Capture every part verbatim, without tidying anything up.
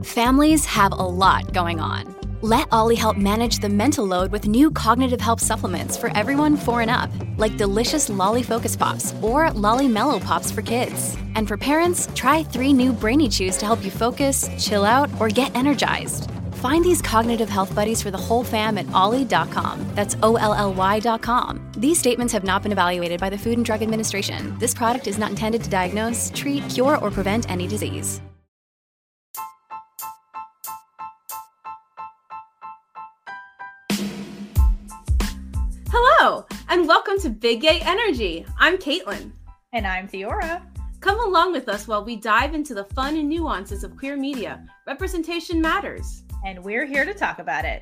Families have a lot going on. Let Ollie help manage the mental load with new cognitive help supplements for everyone four and up, like delicious Lolly Focus Pops or Lolly Mellow Pops for kids. And for parents, try three new Brainy Chews to help you focus, chill out, or get energized. Find these cognitive health buddies for the whole fam at ollie dot com. That's O L L Y dot com. These statements have not been evaluated by the Food and Drug Administration. This product is not intended to diagnose, treat, cure, or prevent any disease. Hello, and welcome to Big Gay Energy. I'm Caitlin. And I'm Theora. Come along with us while we dive into the fun and nuances of queer media. Representation matters. And we're here to talk about it.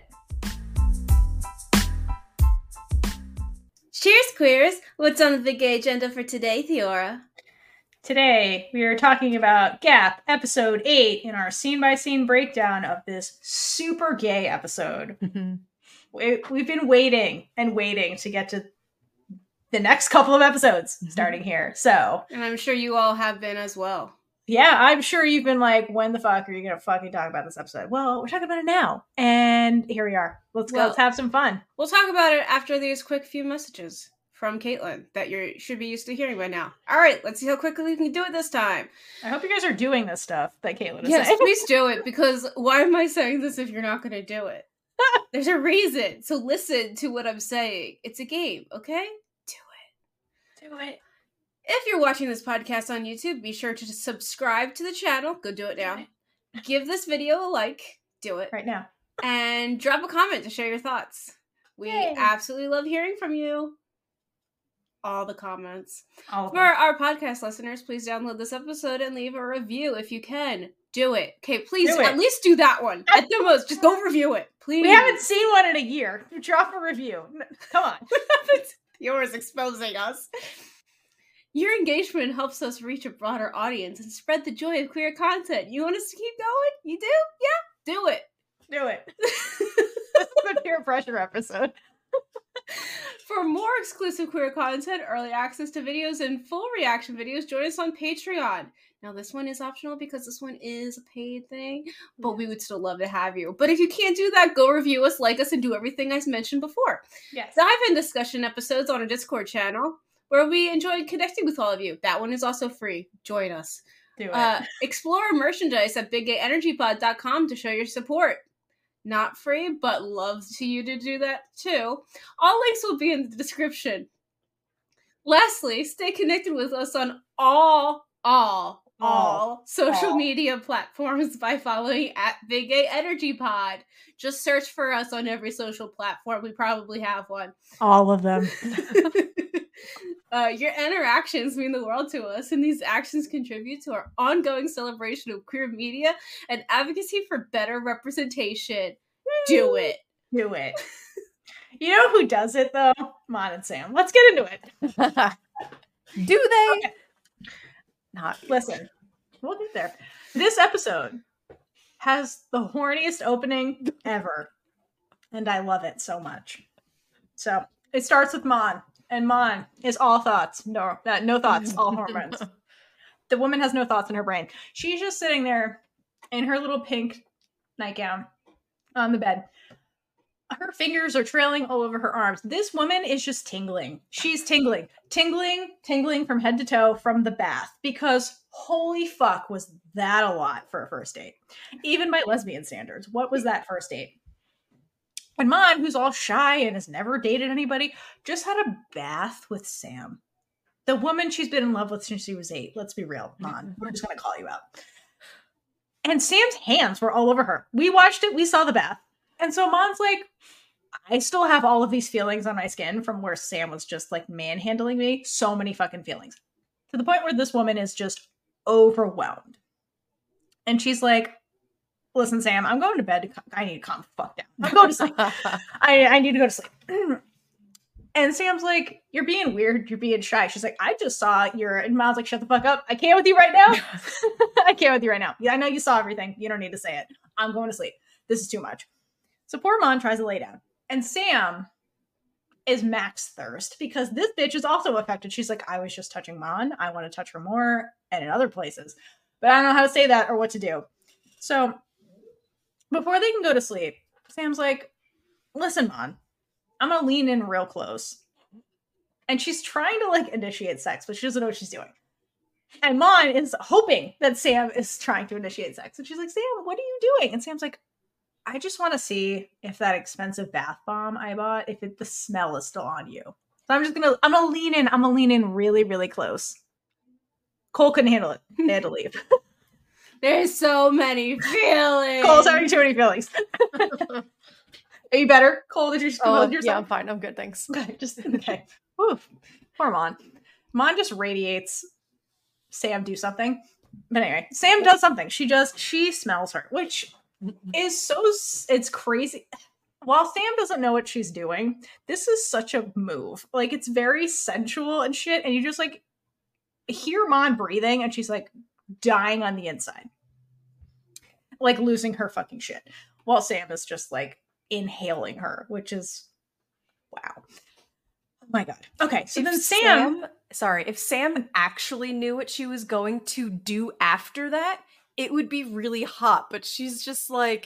Cheers, queers. What's on the Big Gay agenda for today, Theora? Today, we are talking about Gap, episode eight, in our scene-by-scene breakdown of this super gay episode. we, we've been waiting and waiting to get to the next couple of episodes starting here. So, and I'm sure you all have been as well. Yeah, I'm sure you've been like, when the fuck are you going to fucking talk about this episode? Well, we're talking about it now. And here we are. Let's go. Well, let's have some fun. We'll talk about it after these quick few messages from Caitlin that you should be used to hearing by now. All right, let's see how quickly we can do it this time. I hope you guys are doing this stuff that Caitlin is yes, saying. Yes, please do it, because why am I saying this if you're not going to do it? There's a reason. So listen to what I'm saying. It's a game, okay? Do it. Do it. If you're watching this podcast on YouTube, be sure to subscribe to the channel. Go do it now. Do it. Give this video a like. Do it. Right now. And drop a comment to share your thoughts. We Yay. absolutely love hearing from you. All the comments. All For our podcast listeners, please download this episode and leave a review if you can. Do it. Okay, please at least do that one. At the most, just go review it. Please. We haven't seen one in a year. Drop a review. Come on. Yours exposing us. Your engagement helps us reach a broader audience and spread the joy of queer content. You want us to keep going? You do? Yeah? Do it. Do it. This is a peer pressure episode. For more exclusive queer content, early access to videos, and full reaction videos, join us on Patreon. Now, this one is optional because this one is a paid thing, but we would still love to have you. But if you can't do that, go review us, like us, and do everything I mentioned before. Yes. Dive in discussion episodes on our Discord channel, where we enjoy connecting with all of you. That one is also free. Join us. Do it. Uh, explore our merchandise at big gay energy pod dot com to show your support. Not free, but love to you to do that too. All links will be in the description. Lastly, stay connected with us on all, all, all, all social all. media platforms by following at Big Gay Energy Pod. Just search for us on every social platform. We probably have one. All of them. Uh, your interactions mean the world to us, and these actions contribute to our ongoing celebration of queer media and advocacy for better representation. Do it. Do it. You know who does it, though? Mon and Sam. Let's get into it. Do they? Okay. Not. Listen, we'll get there. This episode has the horniest opening ever, and I love it so much. So, it starts with Mon. And Mon is all thoughts. No, uh, no thoughts, all hormones. The woman has no thoughts in her brain. She's just sitting there in her little pink nightgown on the bed. Her fingers are trailing all over her arms. This woman is just tingling. She's tingling. Tingling, tingling from head to toe from the bath. Because holy fuck, was that a lot for a first date. Even by lesbian standards. What was that first date? And Mon, who's all shy and has never dated anybody, just had a bath with Sam. The woman she's been in love with since she was eight. Let's be real, Mon. We're just going to call you out. And Sam's hands were all over her. We watched it. We saw the bath. And so Mon's like, I still have all of these feelings on my skin from where Sam was just like manhandling me. So many fucking feelings. To the point where this woman is just overwhelmed. And she's like, listen, Sam, I'm going to bed. I need to calm the fuck down. I'm going to sleep. I, I need to go to sleep. And Sam's like, you're being weird. You're being shy. She's like, I just saw your... And Mom's like, shut the fuck up. I can't with you right now. I can't with you right now. Yeah, I know you saw everything. You don't need to say it. I'm going to sleep. This is too much. So poor Mon tries to lay down. And Sam is max thirst because this bitch is also affected. She's like, I was just touching Mon. I want to touch her more and in other places. But I don't know how to say that or what to do. So before they can go to sleep, Sam's like, listen, Mon, I'm gonna lean in real close. And she's trying to like initiate sex, but she doesn't know what she's doing. And Mon is hoping that Sam is trying to initiate sex. And she's like, Sam, what are you doing? And Sam's like, I just want to see if that expensive bath bomb I bought, if it, the smell is still on you. So I'm just gonna, I'm gonna lean in, I'm gonna lean in really, really close. Cole couldn't handle it. They had to leave. There's so many feelings. Cole's having too many feelings. Are you better, Cole? Did you just Oh, yourself? yeah, I'm fine. I'm good, thanks. Okay, just okay. Whew. Poor Mon. Mon just radiates Sam do something. But anyway, Sam does something. She just she smells her, which is so it's crazy. While Sam doesn't know what she's doing, this is such a move. Like it's very sensual and shit, and you just like hear Mon breathing, and she's like dying on the inside, like losing her fucking shit, while Sam is just like inhaling her, which is wow. Oh my god. Okay, so If then Sam, Sam, sorry, if Sam actually knew what she was going to do after that, it would be really hot. But she's just like,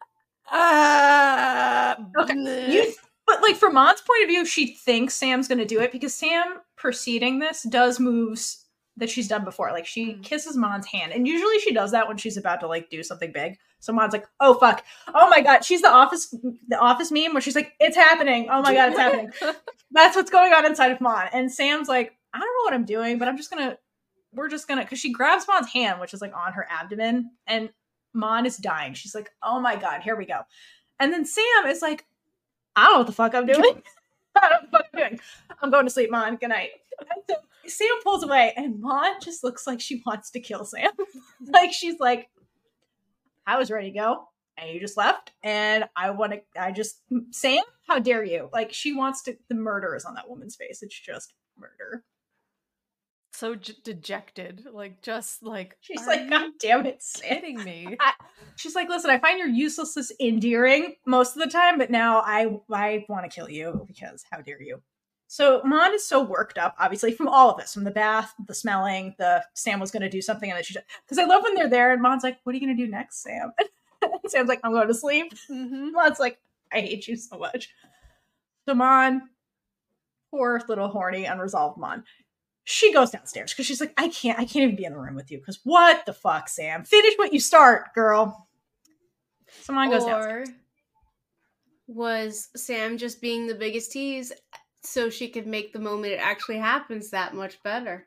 uh, okay, you, but like from Mon's point of view, she thinks Sam's gonna do it because Sam, preceding this, does moves that she's done before. Like she kisses Mon's hand, and usually she does that when she's about to like do something big. So Mon's like, "Oh fuck! Oh my god!" She's the office, the office meme where she's like, "It's happening! Oh my god, it's happening!" That's what's going on inside of Mon. And Sam's like, "I don't know what I'm doing, but I'm just gonna, we're just gonna," because she grabs Mon's hand, which is like on her abdomen, and Mon is dying. She's like, "Oh my god, here we go!" And then Sam is like, "I don't know what the fuck I'm doing. I don't know what the fuck I'm doing. I'm going to sleep, Mon. Good night." And so Sam pulls away, and Mon just looks like she wants to kill Sam. Like she's like, I was ready to go, and you just left, and I want to. I just Sam, how dare you? Like she wants to. The murder is on that woman's face. It's just murder. so j- dejected, like just like She's are like, you God damn it, Sam. kidding me? I, she's like, listen, I find your uselessness endearing most of the time, but now I I want to kill you because how dare you? So Mon is so worked up, obviously, from all of this, from the bath, the smelling, the Sam was going to do something, and then she because I love when they're there, and Mon's like, "What are you going to do next, Sam?" And Sam's like, "I'm going to sleep." Mm-hmm. Mon's like, "I hate you so much." So Mon, poor little horny, unresolved Mon, she goes downstairs because she's like, "I can't, I can't even be in the room with you because what the fuck, Sam? Finish what you start, girl." So Mon goes downstairs. Or was Sam just being the biggest tease so she could make the moment it actually happens that much better?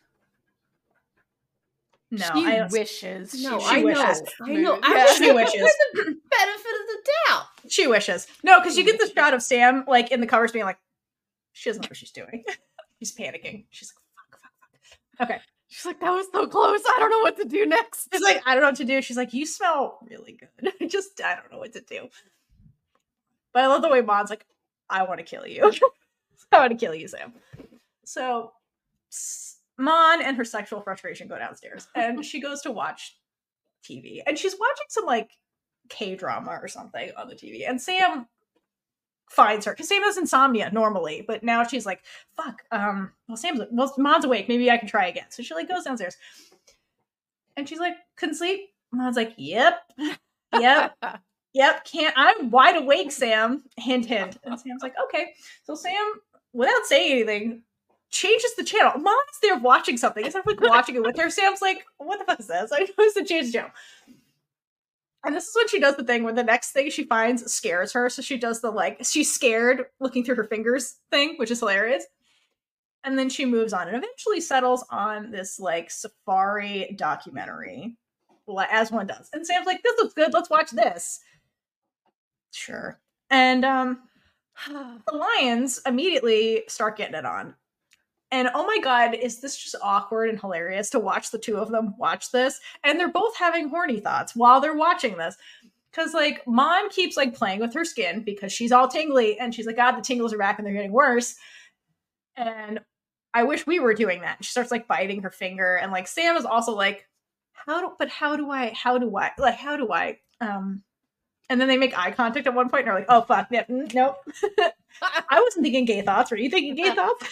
No, she I don't. wishes. No, she, I she know. wishes. I know. Yeah. I'm just She giving wishes. her the benefit of the doubt. She wishes. No, because you get the shot of Sam, like, in the covers being like, she doesn't know what she's doing. She's panicking. She's like, fuck, fuck, fuck. Okay. She's like, that was so close. I don't know what to do next. She's like, I don't know what to do. She's like, you smell really good. I just, I don't know what to do. But I love the way Mon's like, I want to kill you. I want to kill you, Sam. So, S- Mon and her sexual frustration go downstairs, and she goes to watch T V. And she's watching some, like, K-drama or something on the T V. And Sam finds her because Sam has insomnia normally, but now she's like, "Fuck." Um, well, Sam's well, Mon's awake. Maybe I can try again. So she like goes downstairs, and she's like, "Couldn't sleep." Mon's like, "Yep, yep, yep. Can't. I'm wide awake, Sam." Hint, hint. And Sam's like, "Okay." So Sam, without saying anything, changes the channel. Mom's there watching something. Instead of like watching it with her, Sam's like, "What the fuck is this?" I noticed to change the channel. And this is when she does the thing where the next thing she finds scares her. So she does the like, she's scared looking through her fingers thing, which is hilarious. And then she moves on and eventually settles on this like safari documentary, as one does. And Sam's like, "This looks good. Let's watch this." Sure. And um, the lions immediately start getting it on. And oh my god, is this just awkward and hilarious to watch the two of them watch this? And they're both having horny thoughts while they're watching this. Because, like, Mon keeps, like, playing with her skin because she's all tingly. And she's like, God, the tingles are back and they're getting worse. And I wish we were doing that. And she starts, like, biting her finger. And, like, Sam is also like, how do, but how do I, how do I, like, how do I, um, and then they make eye contact at one point and they're like, oh, fuck, yeah, mm, nope. I wasn't thinking gay thoughts. Were you thinking gay thoughts?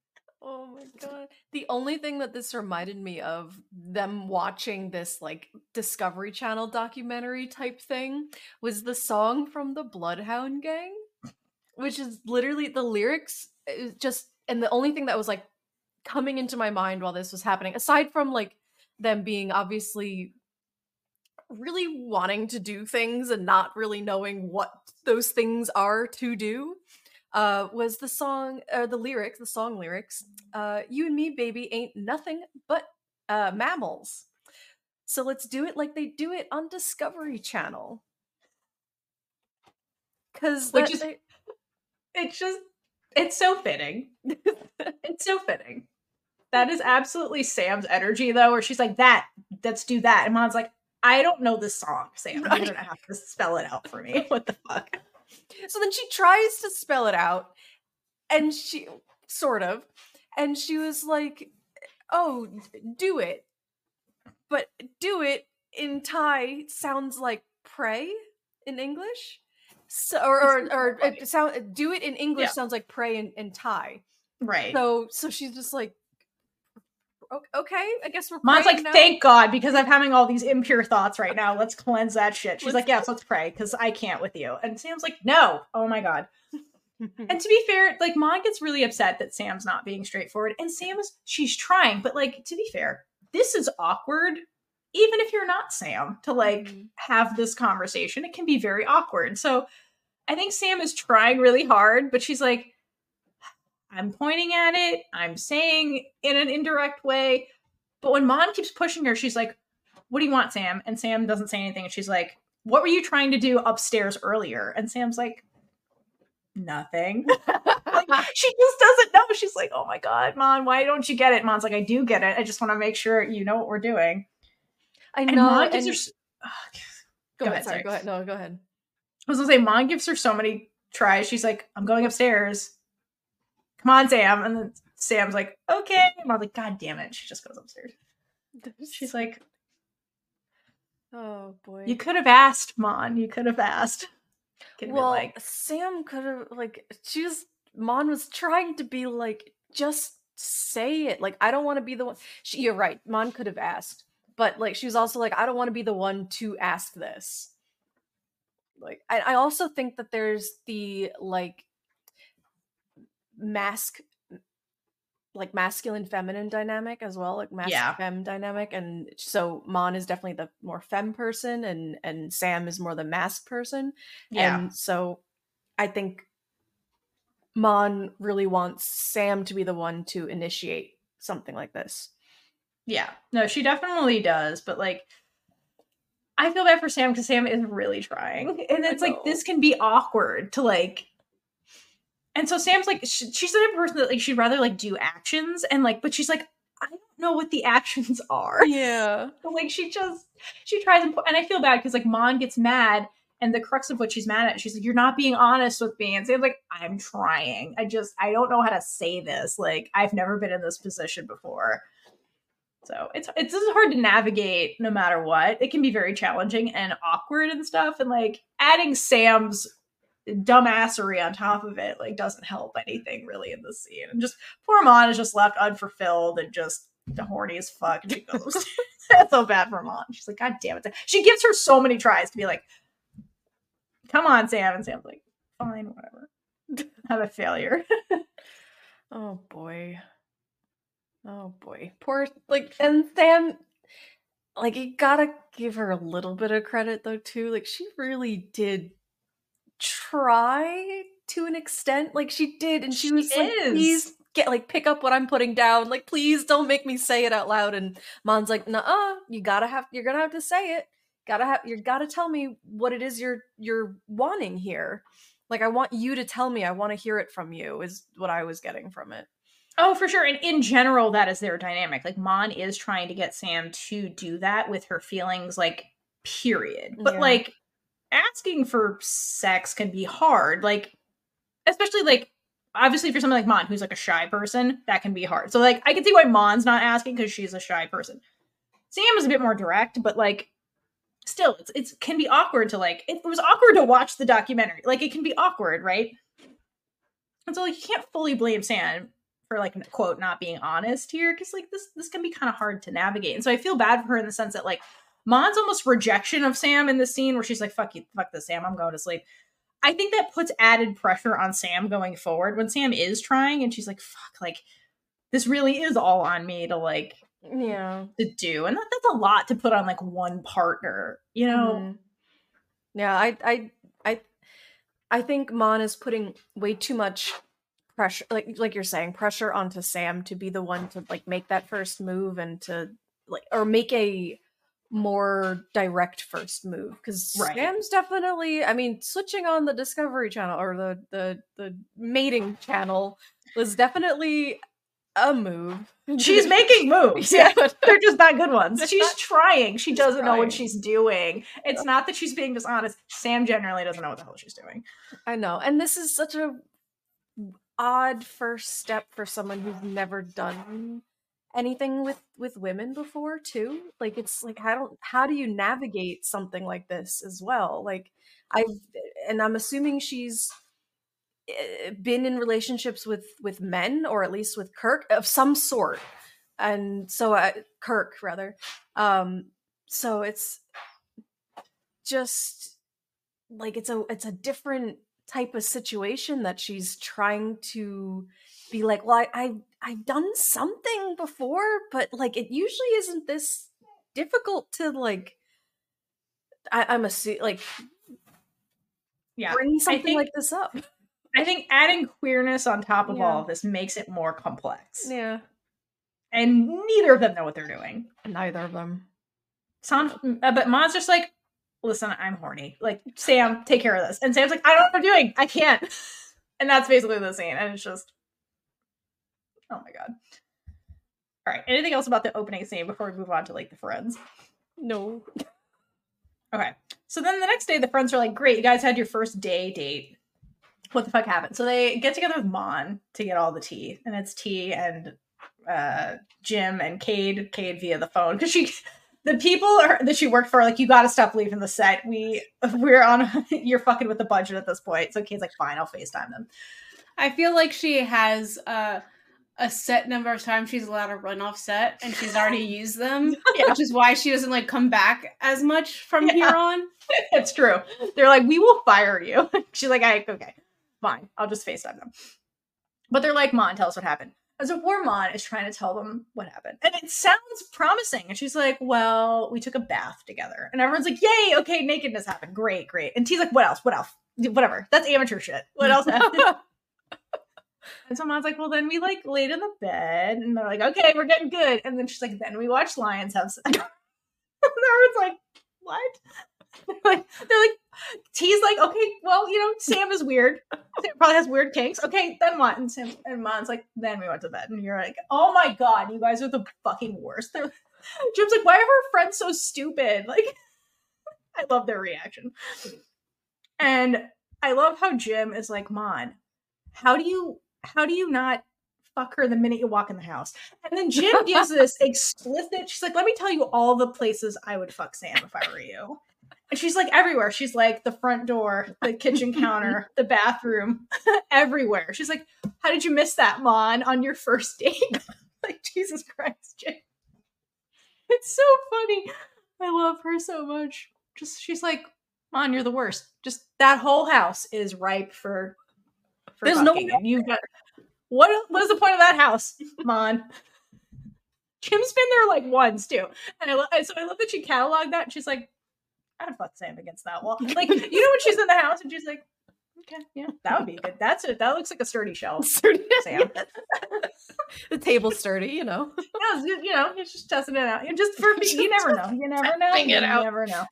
Oh my god. The only thing that this reminded me of, them watching this like Discovery Channel documentary type thing was the song from the Bloodhound Gang, which is literally the lyrics is just, and the only thing that was like coming into my mind while this was happening, aside from like them being obviously really wanting to do things and not really knowing what those things are to do, uh, was the song, or the lyrics, the song lyrics, uh, you and me, baby, ain't nothing but uh, mammals. So let's do it like they do it on Discovery Channel. Because Which is, they... it's just, it's so fitting. It's so fitting. That is absolutely Sam's energy, though, where she's like, that, let's do that. And Mon's like, I don't know this song, Sam. You're gonna have to spell it out for me. What the fuck? So then she tries to spell it out, and she, sort of, and she was like, oh, do it. But do it in Thai sounds like pray in English. So, or or, or it sound, do it in English yeah. sounds like pray in, in Thai. Right. So so she's just like, okay, I guess we're Mom's like, now. Thank God, because I'm having all these impure thoughts right now. Let's cleanse that shit. She's let's like, yes, let's pray, because I can't with you. And Sam's like, no. Oh my God. And to be fair, like, Mon gets really upset that Sam's not being straightforward. And Sam is, she's trying. But, like, to be fair, this is awkward. Even if you're not Sam, to, like, mm-hmm. have this conversation, it can be very awkward. So I think Sam is trying really hard, but she's like, I'm pointing at it. I'm saying in an indirect way. But when Mon keeps pushing her, she's like, what do you want, Sam? And Sam doesn't say anything. And she's like, what were you trying to do upstairs earlier? And Sam's like, nothing. Like, she just doesn't know. She's like, oh my God, Mon, why don't you get it? Mon's like, I do get it. I just want to make sure you know what we're doing. I know. And, and her... oh, go, go ahead, sorry. Sorry. Go ahead. No, go ahead. I was gonna say, Mon gives her so many tries. She's like, I'm going upstairs. Come on, Sam. And then Sam's like, okay. And Mon's like, God damn it. She just goes upstairs. She's like, oh boy. You could have asked, Mon. You could have asked. Could have well, like... Sam could have, like, she was, Mon was trying to be like, just say it. Like, I don't want to be the one. She, you're right. Mon could have asked. But, like, she was also like, I don't want to be the one to ask this. Like, I, I also think that there's the, like, mask, like, masculine feminine dynamic as well, like mask yeah. femme dynamic. And so Mon is definitely the more femme person, and, and Sam is more the mask person. Yeah. And so I think Mon really wants Sam to be the one to initiate something like this. Yeah, no, she definitely does, but, like, I feel bad for Sam because Sam is really trying, and it's like, this can be awkward to, like, and so Sam's like, she, she's the type of person that, like, she'd rather, like, do actions, and, like, but she's like, I don't know what the actions are. Yeah. So, like, she just, she tries, and, and I feel bad because, like, Mon gets mad, and the crux of what she's mad at, she's like, you're not being honest with me, and Sam's like, I'm trying, I just, I don't know how to say this, like, I've never been in this position before. So it's it's this is hard to navigate no matter what. It can be very challenging and awkward and stuff. And, like, adding Sam's dumbassery on top of it, like, doesn't help anything really in this scene. And just poor Mon is just left unfulfilled and just horny as fuck. She goes, that's so bad for Mon. She's like, God damn it. She gives her so many tries to be like, come on, Sam. And Sam's like, fine, whatever. Have a failure. Oh boy. Oh boy. Poor, like, and Sam, like, you gotta give her a little bit of credit though too. Like, she really did try to an extent. Like, she did, and she, she was is. like, please get, like, pick up what I'm putting down. Like, please don't make me say it out loud. And Mon's like, nuh-uh, you gotta have, you're gonna have to say it. Gotta have, you gotta tell me what it is you're you're wanting here. Like, I want you to tell me. I want to hear it from you. Is what I was getting from it. Oh, for sure. And in general, that is their dynamic. Like, Mon is trying to get Sam to do that with her feelings, like, period. But, yeah. like, asking for sex can be hard. Like, especially, like, obviously for someone like Mon, who's, like, a shy person, that can be hard. So, like, I can see why Mon's not asking, because she's a shy person. Sam is a bit more direct, but, like, still, it's it's can be awkward to, like, it was awkward to watch the documentary. Like, it can be awkward, right? And so, like, you can't fully blame Sam for, like, quote, not being honest here, because, like, this this can be kind of hard to navigate. And so I feel bad for her in the sense that, like, Mon's almost rejection of Sam in the scene where she's like, fuck you, fuck this, Sam, I'm going to sleep. I think that puts added pressure on Sam going forward when Sam is trying and she's like, fuck, like, this really is all on me to, like, yeah, to do. And that, that's a lot to put on, like, one partner, you know? Mm-hmm. Yeah, I, I, I, I think Mon is putting way too much pressure, like, like you're saying, pressure onto Sam to be the one to, like, make that first move and to, like, or make a more direct first move, because Right. Sam's definitely, I mean, switching on the Discovery Channel or the the the mating channel was definitely a move. She's making moves. Yeah. They're just not good ones. She's not- trying. She She's doesn't know trying. what she's doing. It's not that she's being dishonest. Sam generally doesn't know what the hell she's doing. I know, and this is such a odd first step for someone who's never done anything with with women before too. Like, it's like, how don't how do you navigate something like this as well? Like, I've and I'm assuming she's eh, been in relationships with with men, or at least with Kirk of some sort, and so uh, Kirk rather. Um, so it's just like it's a it's a different type of situation that she's trying to be like, well, I, I I've done something before, but like it usually isn't this difficult to like. I, I'm a like Yeah. bring something think- like this up. I think adding queerness on top of Yeah. all of this makes it more complex. Yeah, And neither of them know what they're doing. neither of them. Son, uh, but Mon's just like, listen, I'm horny. Like, Sam, take care of this. And Sam's like, I don't know what I'm doing. I can't. And that's basically the scene. And it's just, oh my god. All right. Anything else about the opening scene before we move on to, like, the friends? No. Okay. So then the next day, the friends are like, great, you guys had your first day date. What the fuck happened? So they get together with Mon to get all the tea. And it's T and uh, Jim and Cade. Cade via the phone. Because she... The people are, that she worked for, like, you gotta stop leaving the set. We, we're on, you're fucking with the budget at this point. So Kate's like, fine, I'll FaceTime them. I feel like she has uh, a set number of times she's allowed to run off set, and she's already used them, Yeah. which is why she doesn't like come back as much from Yeah. here on. It's true. They're like, we will fire you. She's like, I, okay, fine, I'll just FaceTime them. But they're like, Mon, tell us what happened. And so poor Mon is trying to tell them what happened. And it sounds promising. And she's like, well, we took a bath together. And everyone's like, yay, okay, nakedness happened. Great, great. And T's like, what else? What else? Whatever. That's amateur shit. What else happened? And so Mon's like, well, then we, like, laid in the bed. And they're like, okay, we're getting good. And then she's like, then we watched Lions have sex. And everyone's like, what? Like, they're like, T's like, okay, well, you know, Sam is weird. Sam probably has weird kinks. Okay, then what? And Sam and Mon's like, then we went to bed. And you're like, oh my god, you guys are the fucking worst. They're, Jim's like, why are our friends so stupid? Like, I love their reaction. And I love how Jim is like, Mon, how do you how do you not fuck her the minute you walk in the house? And then Jim gives this explicit, she's like, let me tell you all the places I would fuck Sam if I were you. And she's like, everywhere. She's like, the front door, the kitchen counter, the bathroom, everywhere. She's like, how did you miss that, Mon, on your first date? Like, Jesus Christ, Jim. It's so funny. I love her so much. Just, she's like, Mon, you're the worst. Just, that whole house is ripe for, for There's no fucking. And you've got, what, what is the point of that house, Mon? Jim's been there like once, too. And I love, so I love that she cataloged that. And she's like, I'd fuck Sam against that wall. Like, you know when she's in the house and she's like, okay, yeah, that would be good. That's it. That looks like a sturdy shelf. Sturdy, Sam. the table's sturdy, you know. Yeah, it's, you know, he's just testing it out. You just for you never know. You never know. Testing You it out. never know.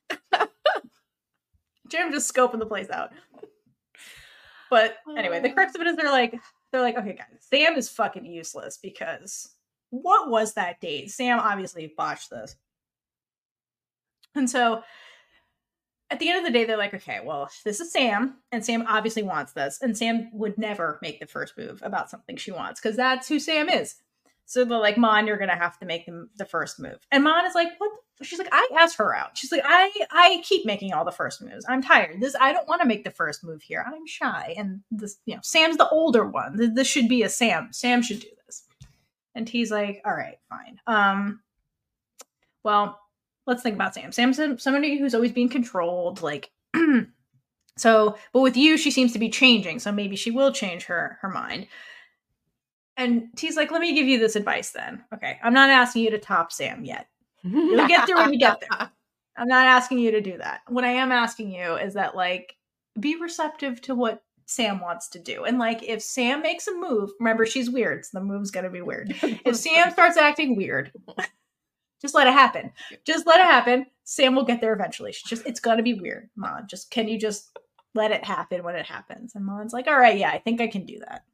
Jim just scoping the place out. But anyway, the crux of it is they're like, they're like, okay, guys, Sam is fucking useless because what was that date? Sam obviously botched this. And so at the end of the day, they're like, okay, well, this is Sam, and Sam obviously wants this, and Sam would never make the first move about something she wants, because that's who Sam is. So they're like, Mon, you're going to have to make the, the first move. And Mon is like, what? The? She's like, I asked her out. She's like, I I keep making all the first moves. I'm tired. This I don't want to make the first move here. I'm shy. And this, you know, Sam's the older one. This should be a Sam. Sam should do this. And he's like, all right, fine. Um, well, let's think about Sam. Sam's somebody who's always being controlled, like, so, but with you, she seems to be changing, so maybe she will change her her mind. And T's like, let me give you this advice then. Okay, I'm not asking you to top Sam yet. You'll get there when you get there. I'm not asking you to do that. What I am asking you is that, like, be receptive to what Sam wants to do. And, like, if Sam makes a move, remember, she's weird, so the move's gonna be weird. If Sam starts acting weird, just let it happen. Just let it happen. Sam will get there eventually. She's just, it's gonna be weird, Mon. Just, can you just let it happen when it happens? And Mon's like, all right, yeah, I think I can do that.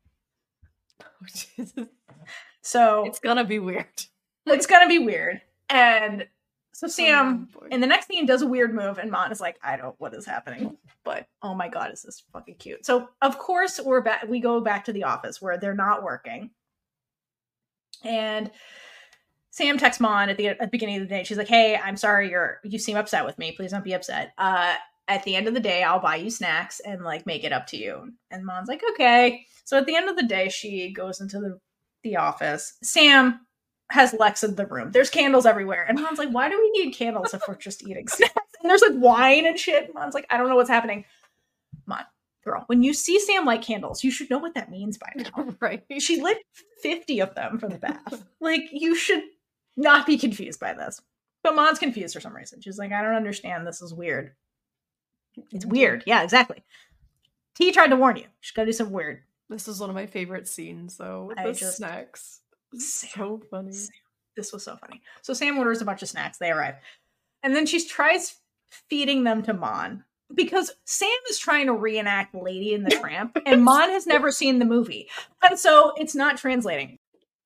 So it's gonna be weird. It's gonna be weird. And so Sam, oh, in the next scene, does a weird move, and Mon is like, I don't, what is happening? But, oh my god, is this fucking cute. So, of course, we're back, we go back to the office, where they're not working. And Sam texts Mon at the, at the beginning of the day. She's like, hey, I'm sorry, you're, you seem upset with me. Please don't be upset. Uh, at the end of the day, I'll buy you snacks and, like, make it up to you. And Mon's like, okay. So, at the end of the day, she goes into the, the office. Sam has Lex in the room. There's candles everywhere. And Mon's like, why do we need candles if we're just eating snacks? And there's, like, wine and shit. And Mon's like, I don't know what's happening. Mon, girl, when you see Sam light candles, you should know what that means by now. Right. She lit fifty of them for the bath. Like, you should not be confused by this. But Mon's confused for some reason. She's like, I don't understand. This is weird. It's weird. Yeah, exactly. T tried to warn you. She's got to do something weird. This is one of my favorite scenes, though, with I the just, snacks. Sam, so funny. Sam. This was so funny. So Sam orders a bunch of snacks. They arrive. And then she tries feeding them to Mon. Because Sam is trying to reenact Lady and the Tramp. And Mon has never seen the movie. And so it's not translating.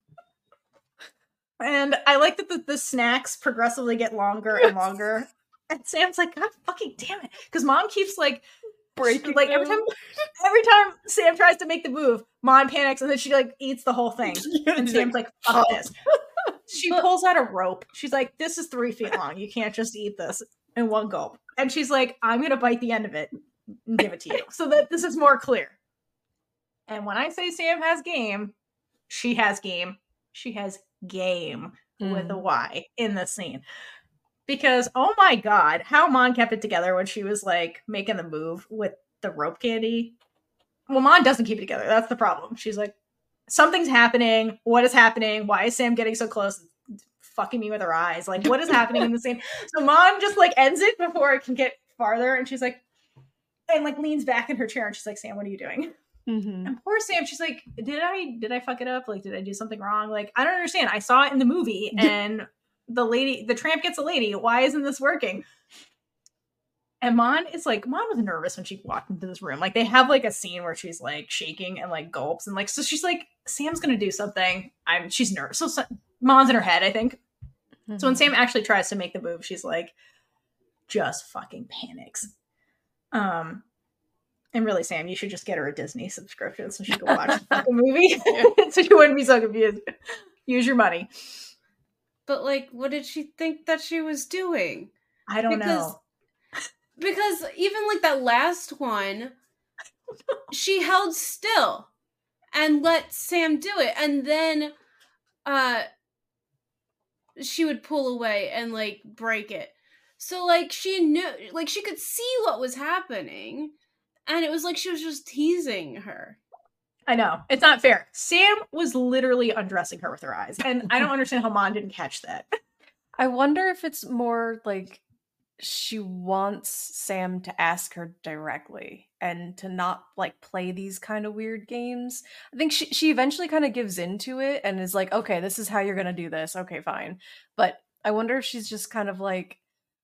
And I like that the, the snacks progressively get longer and longer. And Sam's like, God fucking damn it. Because Mon keeps, like, breaking. Like, every time, every time Sam tries to make the move, Mon panics, and then she, like, eats the whole thing. And Sam's like, fuck this. She pulls out a rope. She's like, this is three feet long. You can't just eat this in one gulp. And she's like, I'm going to bite the end of it and give it to you. So that this is more clear. And when I say Sam has game, she has game. She has game mm. with a Y in this scene. Because, oh my god, how Mon kept it together when she was, like, making the move with the rope candy. Well, Mon doesn't keep it together. That's the problem. She's like, something's happening. What is happening? Why is Sam getting so close? Fucking me with her eyes. Like, what is happening in the scene? So Mon just, like, ends it before it can get farther. And she's like, and, like, leans back in her chair. And she's like, Sam, what are you doing? Mm-hmm. And poor Sam, she's like, did I, did I fuck it up? Like, did I do something wrong? Like, I don't understand. I saw it in the movie and the lady, the tramp gets a lady. Why isn't this working? And Mon is like, Mon was nervous when she walked into this room. Like, they have, like, a scene where she's, like, shaking and, like, gulps. And, like, so she's like, Sam's gonna do something. I'm, she's nervous. So, so Mon's in her head, I think. Mm-hmm. So when Sam actually tries to make the move, she's like, just fucking panics. Um, and really, Sam, you should just get her a Disney subscription so she can watch the fucking movie. So she wouldn't be so confused. Use your money. But, like, what did she think that she was doing? I don't because, know. Because even, like, that last one, she held still and let Sam do it. And then uh, she would pull away and, like, break it. So, like, she knew, like, she could see what was happening. And it was like she was just teasing her. I know. It's not fair. Sam was literally undressing her with her eyes. And I don't understand how Mon didn't catch that. I wonder if it's more like she wants Sam to ask her directly and to not, like, play these kind of weird games. I think she, she eventually kind of gives into it and is like, okay, this is how you're going to do this. Okay, fine. But I wonder if she's just kind of like,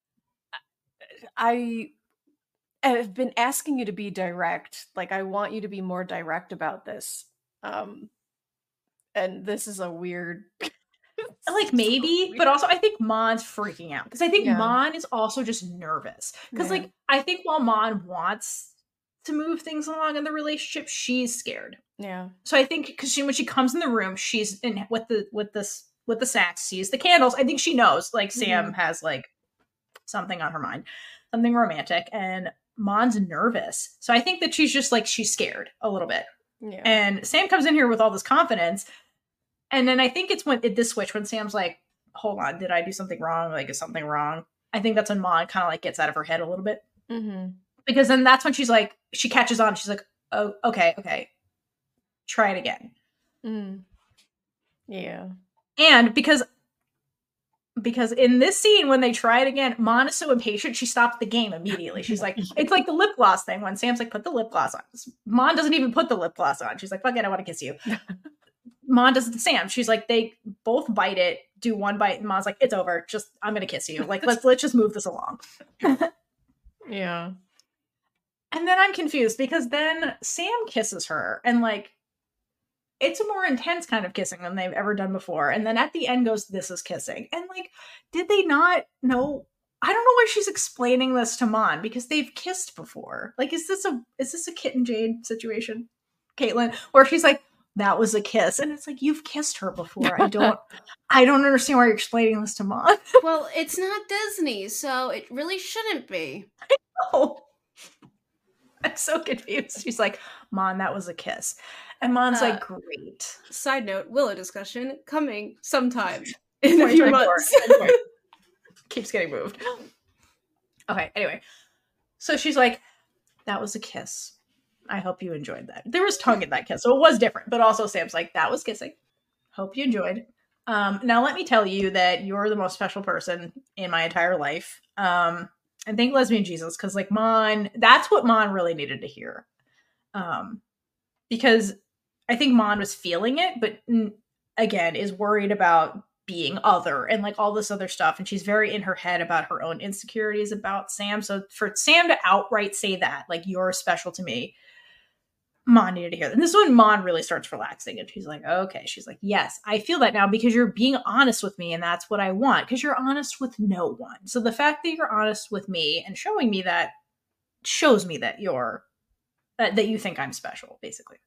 I... I've been asking you to be direct. Like, I want you to be more direct about this. Um, and this is a weird... like, maybe, but also I think Mon's freaking out. Because I think yeah. Mon is also just nervous. Because, yeah. like, I think while Mon wants to move things along in the relationship, she's scared. Yeah. So I think, because she, when she comes in the room, she's in with the, with this, with the sacks, sees the candles. I think she knows, like, Sam mm-hmm. has, like, something on her mind. Something romantic. And Mon's nervous. So I think that she's just, like, she's scared a little bit. Yeah. And Sam comes in here with all this confidence. And then I think it's when it this switch when Sam's like, hold on, did I do something wrong? Like, is something wrong? I think that's when Mon kind of like gets out of her head a little bit. Mm-hmm. Because then that's when she's like, she catches on. She's like, oh, okay, okay. Try it again. Mm. Yeah. And because because in this scene, when they try it again, Mon is so impatient, she stops the game immediately. She's like, it's like the lip gloss thing when Sam's like, put the lip gloss on. Mon doesn't even put the lip gloss on. She's like, fuck it, I want to kiss you. Mon does it to Sam. She's like, they both bite it, do one bite, and Mon's like, it's over. Just, I'm gonna kiss you. Like, let's let's just move this along. Yeah. And then I'm confused because then Sam kisses her, and like, it's a more intense kind of kissing than they've ever done before. And then at the end goes, this is kissing. And like, did they not know? I don't know why she's explaining this to Mon, because they've kissed before. Like, is this a is this a Kit and Jade situation, Caitlin? Or she's like, that was a kiss. And it's like, you've kissed her before. I don't I don't understand why you're explaining this to Mon. Well, it's not Disney, so it really shouldn't be. I know. I'm so confused. She's like, Mon, that was a kiss. And Mon's Uh, like, great. Side note, Willow discussion coming sometime in a few months. Keeps getting moved. Okay, anyway. So she's like, that was a kiss. I hope you enjoyed that. There was tongue in that kiss, so it was different. But also Sam's like, that was kissing. Hope you enjoyed. Um, now let me tell you that you're the most special person in my entire life. Um, and thank Lesbian Jesus, because like Mon, that's what Mon really needed to hear. Um, because I think Mon was feeling it, but mm, again, is worried about being other and like all this other stuff. And she's very in her head about her own insecurities about Sam. So for Sam to outright say that, like, you're special to me, Mon needed to hear that. And this is when Mon really starts relaxing. And she's like, okay. She's like, yes, I feel that now because you're being honest with me. And that's what I want, because you're honest with no one. So the fact that you're honest with me and showing me that shows me that you're, uh, that you think I'm special, basically.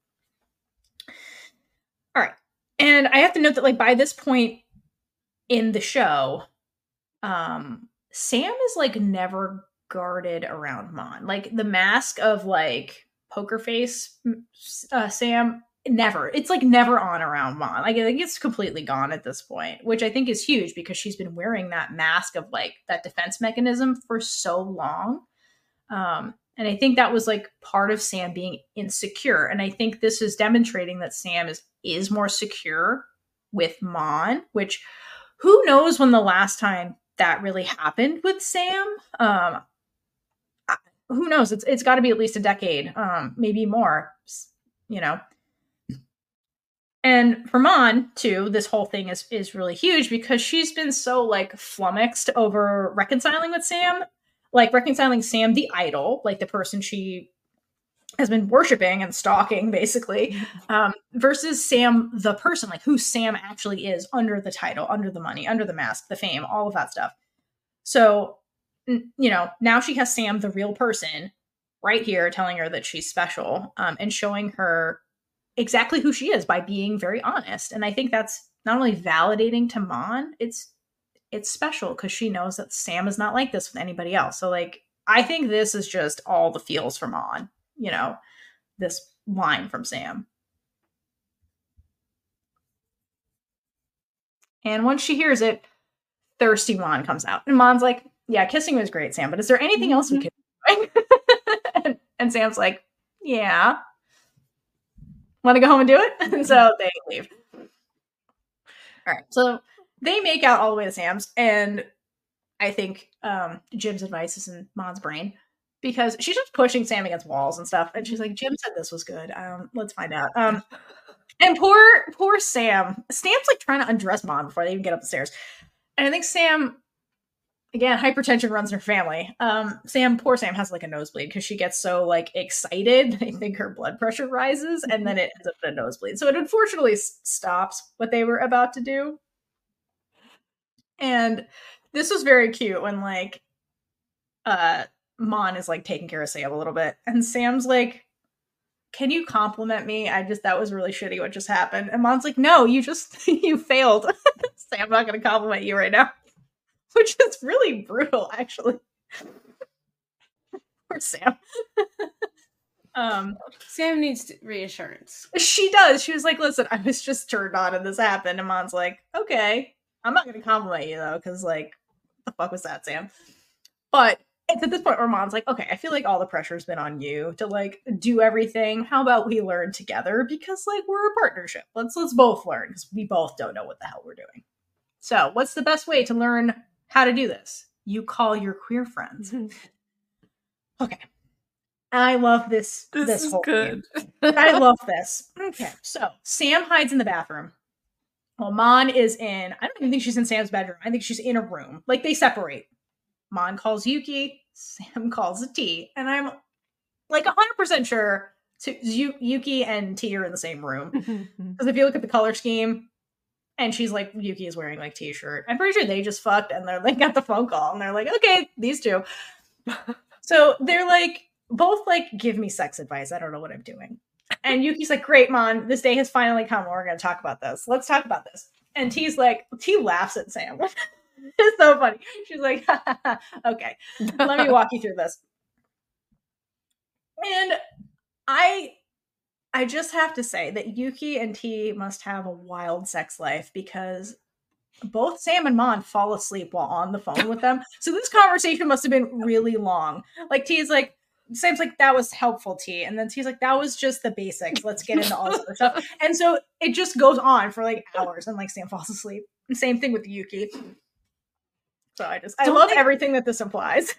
All right. And I have to note that, like, by this point in the show, um, Sam is, like, never guarded around Mon. Like, the mask of, like, poker face uh, Sam, never. It's, like, never on around Mon. Like, I think it's completely gone at this point, which I think is huge because she's been wearing that mask of, like, that defense mechanism for so long. Um, and I think that was, like, part of Sam being insecure. And I think this is demonstrating that Sam is is more secure with Mon, which who knows when the last time that really happened with Sam. Um, who knows? It's it's got to be at least a decade, um, maybe more, you know. And for Mon, too, this whole thing is is really huge because she's been so, like, flummoxed over reconciling with Sam. Like, reconciling Sam, the idol, like the person she has been worshiping and stalking, basically, um, versus Sam, the person, like who Sam actually is under the title, under the money, under the mask, the fame, all of that stuff. So, n- you know, now she has Sam, the real person, right here telling her that she's special, um, and showing her exactly who she is by being very honest. And I think that's not only validating to Mon, it's it's special because she knows that Sam is not like this with anybody else. So, like, I think this is just all the feels for Mon. You know, this line from Sam. And once she hears it, thirsty Mon comes out. And Mon's like, yeah, kissing was great, Sam, but is there anything else we could do? and, and Sam's like, yeah. Want to go home and do it? And so they leave. All right. So they make out all the way to Sam's. And I think um, Jim's advice is in Mon's brain. Because she's just pushing Sam against walls and stuff. And she's like, Jim said this was good. Um, let's find out. Um, and poor, poor Sam. Sam's like trying to undress Mon before they even get up the stairs. And I think Sam, again, hypertension runs in her family. Um, Sam, poor Sam has like a nosebleed because she gets so like excited. I think her blood pressure rises and then it ends up in a nosebleed. So it unfortunately s- stops what they were about to do. And this was very cute when like, uh, Mon is like taking care of Sam a little bit. And Sam's like, can you compliment me? I just, that was really shitty what just happened. And Mon's like, no, you just, you failed. Sam, I'm not going to compliment you right now. Which is really brutal, actually. Poor Sam. um, Sam needs reassurance. She does. She was like, listen, I was just turned on and this happened. And Mon's like, okay. I'm not gonna compliment you though, because like, the fuck was that, Sam? But it's at this point where Mom's like, okay, I feel like all the pressure's been on you to like do everything. How about we learn together? Because like we're a partnership. Let's let's both learn because we both don't know what the hell we're doing. So what's the best way to learn how to do this? You call your queer friends. Okay. I love this. This, this is whole good. I love this. Okay, so Sam hides in the bathroom. Well, Mon is in, I don't even think she's in Sam's bedroom. I think she's in a room. Like, they separate. Mon calls Yuki, Sam calls T, and I'm like one hundred percent sure to, Yu- Yuki and T are in the same room. Because if you look at the color scheme, and she's like, Yuki is wearing like t-shirt. I'm pretty sure they just fucked, and they're like, got the phone call, and they're like, okay, these two. So they're like, both like, give me sex advice. I don't know what I'm doing. And Yuki's like, great, Mon, this day has finally come. We're going to talk about this. Let's talk about this. And T's like, T laughs at Sam. It's so funny. She's like, okay, let me walk you through this. And I, I just have to say that Yuki and T must have a wild sex life because both Sam and Mon fall asleep while on the phone with them. So this conversation must have been really long. Like, T's like, Sam's like, that was helpful, T. And then T's like, that was just the basics. Let's get into all this other stuff. And so it just goes on for like hours and like Sam falls asleep. And same thing with Yuki. So I just, I Don't love they- everything that this implies.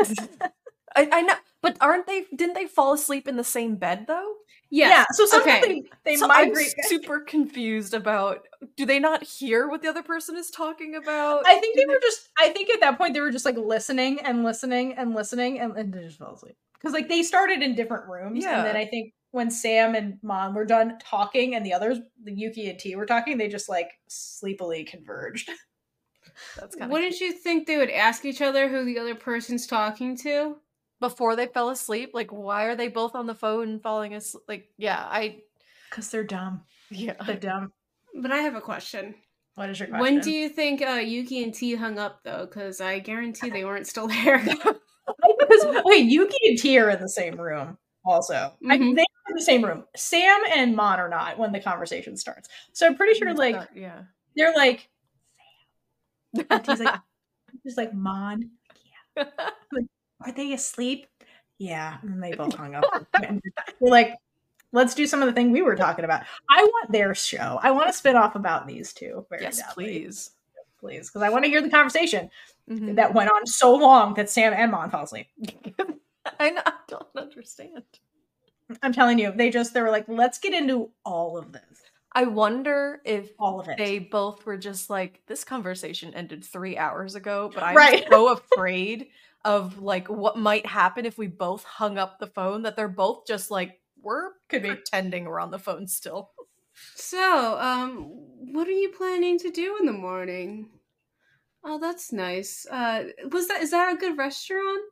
I, I know, but aren't they? Didn't they fall asleep in the same bed though? Yes. Yeah. So sometimes Okay. they, they So migrate. I'm super confused about. Do they not hear what the other person is talking about? I think Do they were just, I think at that point they were just like listening and listening and listening and, and they just fell asleep. Because like they started in different rooms. Yeah. And then I think when Sam and Mon were done talking and the others, the Yuki and T were talking, they just like sleepily converged. That's kind of Wouldn't you think they would ask each other who the other person's talking to? before they fell asleep. Like, why are they both on the phone falling asleep? Like, yeah, I Because they're dumb. yeah. They're dumb. But I have a question. What is your question? When do you think uh, Yuki and T hung up, though? Because I guarantee they weren't still there. Because okay, Yuki and T are in the same room. Also, I, Mhm. they are in the same room. Sam and Mon are not when the conversation starts. So I'm pretty sure, like, yeah. they're like, and T's like, just like Mon. Yeah. Like, are they asleep? Yeah. And then they both hung up. We're like, let's do some of the thing we were talking about. I want their show. I want a spin-off about these two. Very Yes, badly. please. Please. Because I want to hear the conversation Mhm. that went on so long that Sam and Mon fell asleep. I, know, I don't understand. I'm telling you, they just, they were like, let's get into all of this. I wonder if All of it. they both were just like, this conversation ended three hours ago, but I'm Right. so afraid of like what might happen if we both hung up the phone that they're both just like, we're Could be. pretending we're on the phone still. So, um, what are you planning to do in the morning? Oh, that's nice. Uh, was that is that a good restaurant?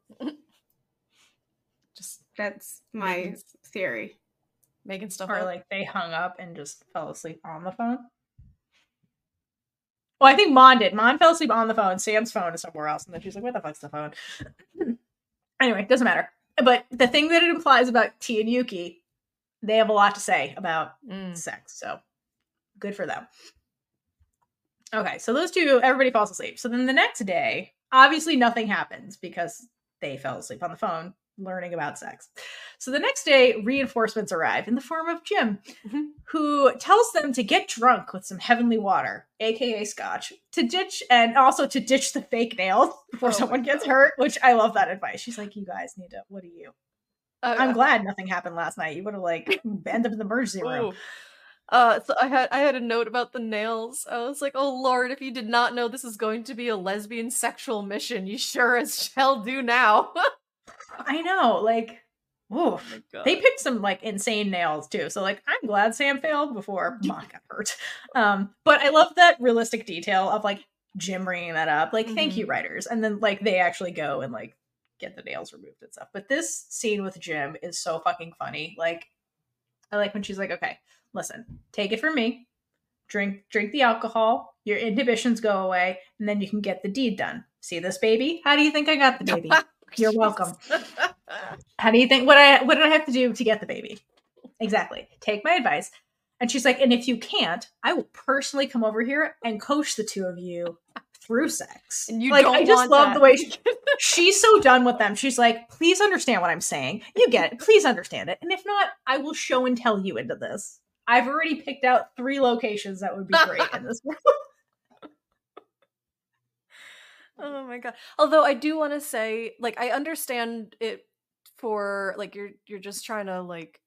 Just That's my Mhm. theory. making stuff Or up. like they hung up and just fell asleep on the phone. Well, I think Mon did. Mon fell asleep on the phone. Sam's phone is somewhere else. And then she's like, where the fuck's the phone? Anyway, doesn't matter. But the thing that it implies about T and Yuki, they have a lot to say about Mm. sex. So good for them. Okay, so those two, everybody falls asleep. So then the next day, obviously nothing happens because they fell asleep on the phone learning about sex. So the next day, reinforcements arrive in the form of Jim, Mhm. who tells them to get drunk with some heavenly water, aka scotch, to ditch and also to ditch the fake nails before Oh my someone gets God. hurt, which I love that advice. She's like, you guys need to, what do you? Uh, I'm glad nothing happened last night. You would have like ended up in the emergency room. Ooh. Uh, so I had I had a note about the nails. I was like, "Oh Lord, if you did not know this is going to be a lesbian sexual mission, you sure as hell do now." I know, like, oof. my God. They picked some like insane nails too. So like I'm glad Sam failed before Mon got hurt. Um, but I love that realistic detail of like Jim bringing that up. Like, thank you, writers. And then like they actually go and like get the nails removed and stuff. But this scene with Jim is so fucking funny. Like, I like when she's like, okay, listen, take it from me. Drink drink the alcohol, your inhibitions go away, and then you can get the deed done. See this baby? How do you think I got the baby? You're welcome. How do you think what I what did I have to do to get the baby? Exactly. Take my advice. And she's like, and if you can't, I will personally come over here and coach the two of you through sex. And you like, don't I just want love that. the way she, she's so done with them. She's like, please understand what I'm saying. You get it. Please understand it. And if not, I will show and tell you into this. I've already picked out three locations that would be great in this world. Oh my god. Although I do want to say, like, I understand it for like you're you're just trying to like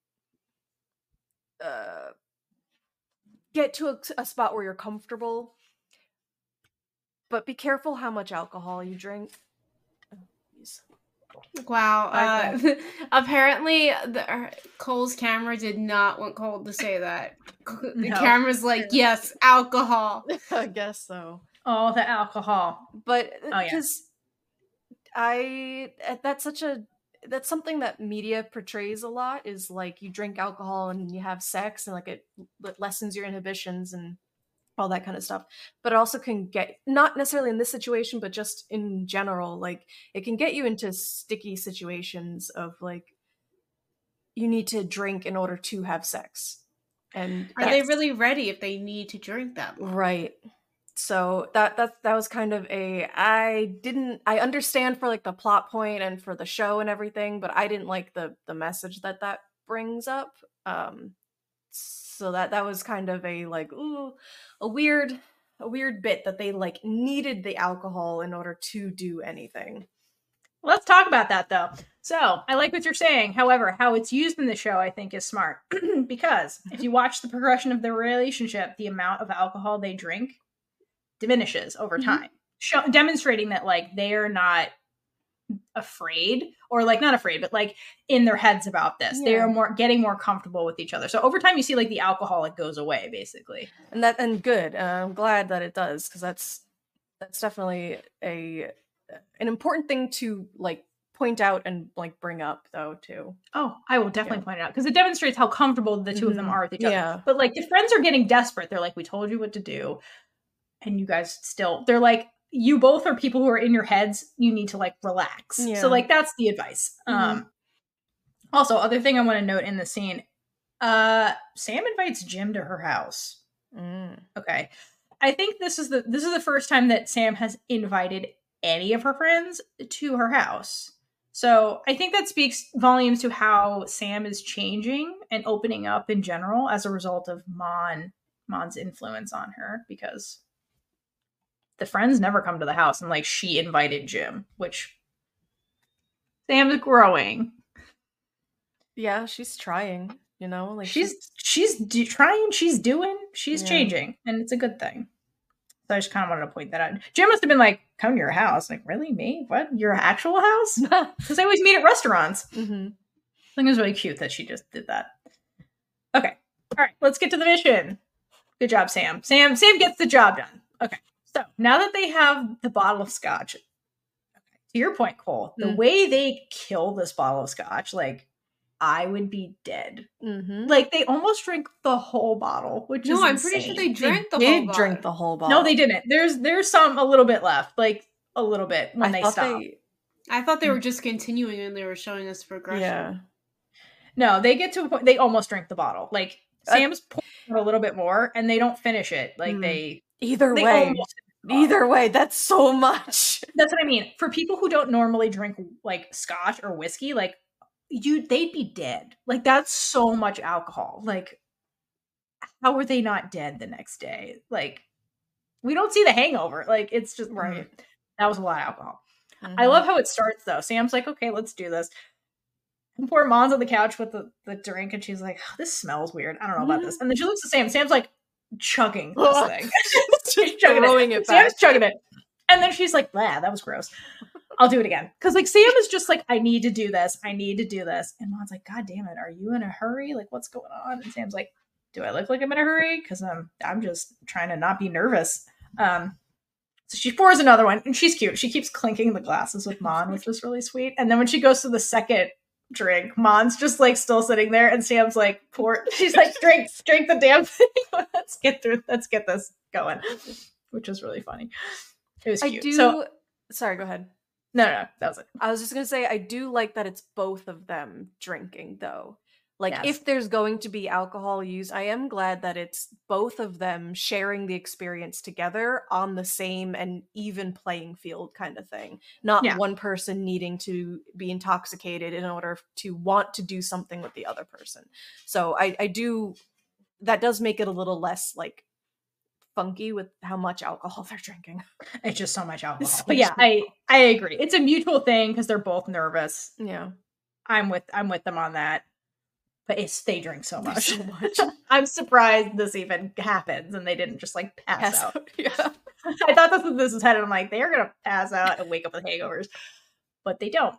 uh get to a, a spot where you're comfortable. But be careful how much alcohol you drink. Oh, please. Wow. Uh, Okay. apparently, the, uh, Cole's camera did not want Cole to say that. The No. camera's like, yes, alcohol. I guess so. Oh, the alcohol. But Oh, yeah. because I uh, that's such a that's something that media portrays a lot is like you drink alcohol and you have sex and like it, it lessens your inhibitions and all that kind of stuff. But it also can get, not necessarily in this situation, but just in general, like it can get you into sticky situations of like you need to drink in order to have sex. And Are they that's- really ready if they need to drink that much? right? So that that that was kind of a I didn't I understand for like the plot point and for the show and everything, but I didn't like the the message that that brings up. Um, so that that was kind of a like ooh a weird a weird bit that they like needed the alcohol in order to do anything. Let's talk about that though. So I like what you're saying. However, how it's used in the show, I think, is smart because if you watch the progression of their relationship, the amount of alcohol they drink diminishes over Mhm. time, Show, demonstrating that like they are not afraid or like not afraid, but like in their heads about this. They Yeah. are more getting more comfortable with each other. So over time, you see like the alcohol it goes away basically. And that and good. Uh, I'm glad that it does because that's that's definitely a an important thing to like point out and like bring up though too. Oh, I will definitely Yeah. point it out because it demonstrates how comfortable the two of them Mhm. are with each other. Yeah. But like the friends are getting desperate. They're like, we told you what to do. And you guys still, they're like, you both are people who are in your heads. You need to like relax. Yeah. So like that's the advice. Mhm. Um, also, other thing I want to note in the scene, uh, Sam invites Jim to her house. Mm. Okay. I think this is the this is the first time that Sam has invited any of her friends to her house. So I think that speaks volumes to how Sam is changing and opening up in general as a result of Mon Mon's influence on her, because the friends never come to the house and like she invited Jim, which Sam's growing. Yeah, she's trying, you know, like She's she's do- trying, she's doing, she's Yeah. changing, and it's a good thing. So I just kind of wanted to point that out. Jim must have been like, "Come to your house." Like, really, me? What? Your actual house? Because I always meet at restaurants. hmm I think it was really cute that she just did that. Okay, all right, let's get to the mission. Good job, Sam. Sam, Sam gets the job done. Okay, so now that they have the bottle of scotch, okay, to your point, Cole, the Mm. way they kill this bottle of scotch, like, I would be dead. hmm Like, they almost drink the whole bottle, which is No, I'm pretty sure insane. they drank the did whole bottle. drink the whole bottle. No, they didn't. There's there's some a little bit left, like a little bit when I they thought stop. they- I thought they were just continuing and they were showing us progression. yeah. No, they get to a point. They almost drink the bottle. Like I- Sam's pouring a little bit more, and they don't finish it. Like Mm. they, Either they way, almost. either way, that's so much. That's what I mean. For people who don't normally drink like scotch or whiskey, like you, they'd be dead. Like that's so much alcohol. Like how are they not dead the next day? Like we don't see the hangover. Like it's just Right. mm, that was a lot of alcohol. I Mhm. love how it starts though. Sam's like, okay, let's do this. And poor Mom's on the couch with the, the drink, and she's like, oh, this smells weird. I don't know about this. And then she looks at Sam. Sam's like chugging this thing. She's chugging throwing it. it Sam's back. chugging it. And then she's like, "Blah, that was gross. I'll do it again." Because like Sam is just like, I need to do this. I need to do this. And Mom's like, God damn it, are you in a hurry? Like, what's going on? And Sam's like, do I look like I'm in a hurry? Because I'm I'm just trying to not be nervous. Um So she pours another one, and she's cute. She keeps clinking the glasses with Mon, which was really sweet. And then when she goes to the second drink, Mon's just like still sitting there, and Sam's like, pour. She's like, drink, drink the damn thing. Let's get through. Let's get this going, which was really funny. It was I cute. do. So Sorry, go ahead. no, no, no, that was it. I was just gonna say I do like that it's both of them drinking though. Like, Yes. if there's going to be alcohol use, I am glad that it's both of them sharing the experience together on the same and even playing field kind of thing. Not Yeah. one person needing to be intoxicated in order to want to do something with the other person. So I, I do, that does make it a little less, like, funky with how much alcohol they're drinking. It's just so much alcohol. So But yeah, much I I agree. It's a mutual thing because they're both nervous. Yeah. I'm with I'm with them on that. But it's they drink so much. So much. I'm surprised this even happens and they didn't just like pass, Pass out. out. Yeah. I thought that's what this was headed. I'm like, they're gonna pass out and wake up with hangovers. But they don't.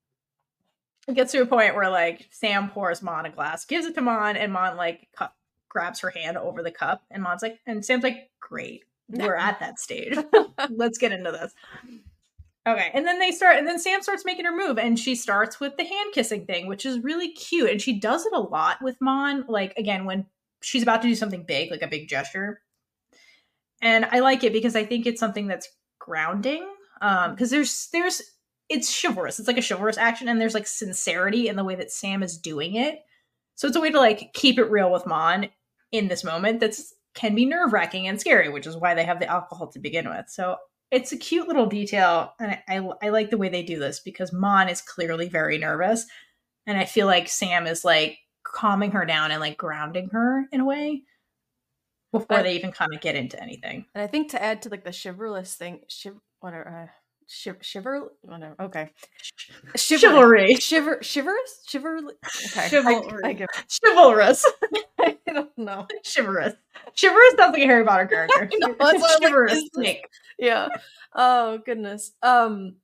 It gets to a point where like Sam pours Mon a glass, gives it to Mon, and Mon like cup, grabs her hand over the cup, and Mon's like, and Sam's like, great, we're at that stage. Let's get into this. Okay, and then they start, and then Sam starts making her move, and she starts with the hand kissing thing, which is really cute, and she does it a lot with Mon. Like again, when she's about to do something big, like a big gesture, and I like it because I think it's something that's grounding. Um, because there's there's it's chivalrous. It's like a chivalrous action, and there's like sincerity in the way that Sam is doing it. So it's a way to like keep it real with Mon in this moment that's can be nerve-wracking and scary, which is why they have the alcohol to begin with. So it's a cute little detail, and I, I, I like the way they do this because Mon is clearly very nervous, and I feel like Sam is like calming her down and like grounding her in a way before I- they even kind of get into anything. And I think to add to like the chivalrous thing, chiv- whatever, uh, shiv- shiver, whatever. Okay, Chivalry. shiver, shivers, shiver. Okay, Chivalry. I, I, give, Chivalrous. I don't know. Chivalrous. Chivalrous sounds like a Harry Potter character. I know, that's why I'm like, Chivalrous is this- snake. Yeah. Oh goodness. Um.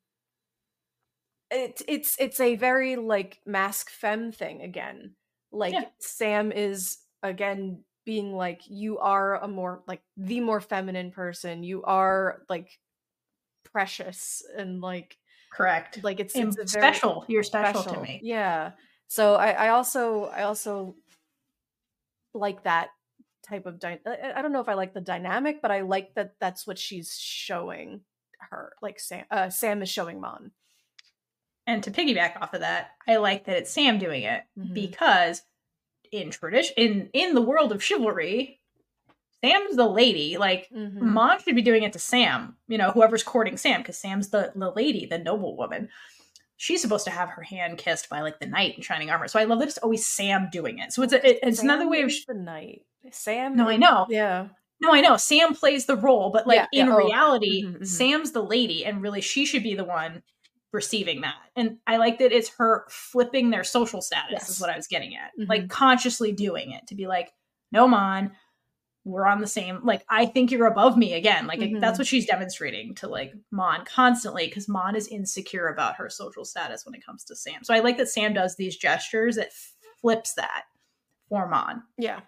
It's it's it's a very like mask femme thing again. Like Yeah. Sam is again being like, you are a more like the more feminine person. You are like precious and like Correct. like it's, And it's a very special. You're special, to me. Yeah. So I, I also I also like that type of dy- I, I don't know if I like the dynamic, but I like that that's what she's showing her. Like Sam uh, Sam is showing Mon. And to piggyback off of that, I like that it's Sam doing it Mhm. because in tradition, in in the world of chivalry, Sam's the lady. Like Mhm. Mon should be doing it to Sam. You know, whoever's courting Sam, because Sam's the the lady, the noble woman. She's supposed to have her hand kissed by like the knight in shining armor. So I love that it's always Sam doing it. So it's a, it, it's Sam another way of. is the knight. Sam. No, I is- know. Yeah. No, I know. Sam plays the role, but like Yeah, in yeah, oh, reality, mhm, mhm. Sam's the lady, and really she should be the one receiving that. And I like that it's her flipping their social status, Yes. is what I was getting at. Mhm. Like consciously doing it to be like, no, Mon, we're on the same, like, I think you're above me again. Like, Mhm. that's what she's demonstrating to like Mon constantly, because Mon is insecure about her social status when it comes to Sam. So I like that Sam does these gestures that flips that for Mon. Yeah.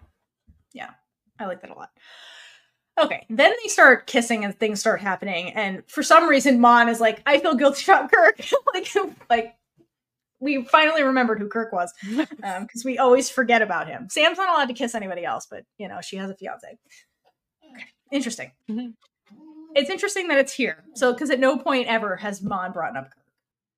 I like that a lot. Okay, then they start kissing and things start happening, and for some reason, Mon is like, "I feel guilty about Kirk." like, like we finally remembered who Kirk was, because um, we always forget about him. Sam's not allowed to kiss anybody else, but you know she has a fiance. Okay, interesting. Mhm. It's interesting that it's here. So, because at no point ever has Mon brought up Kirk,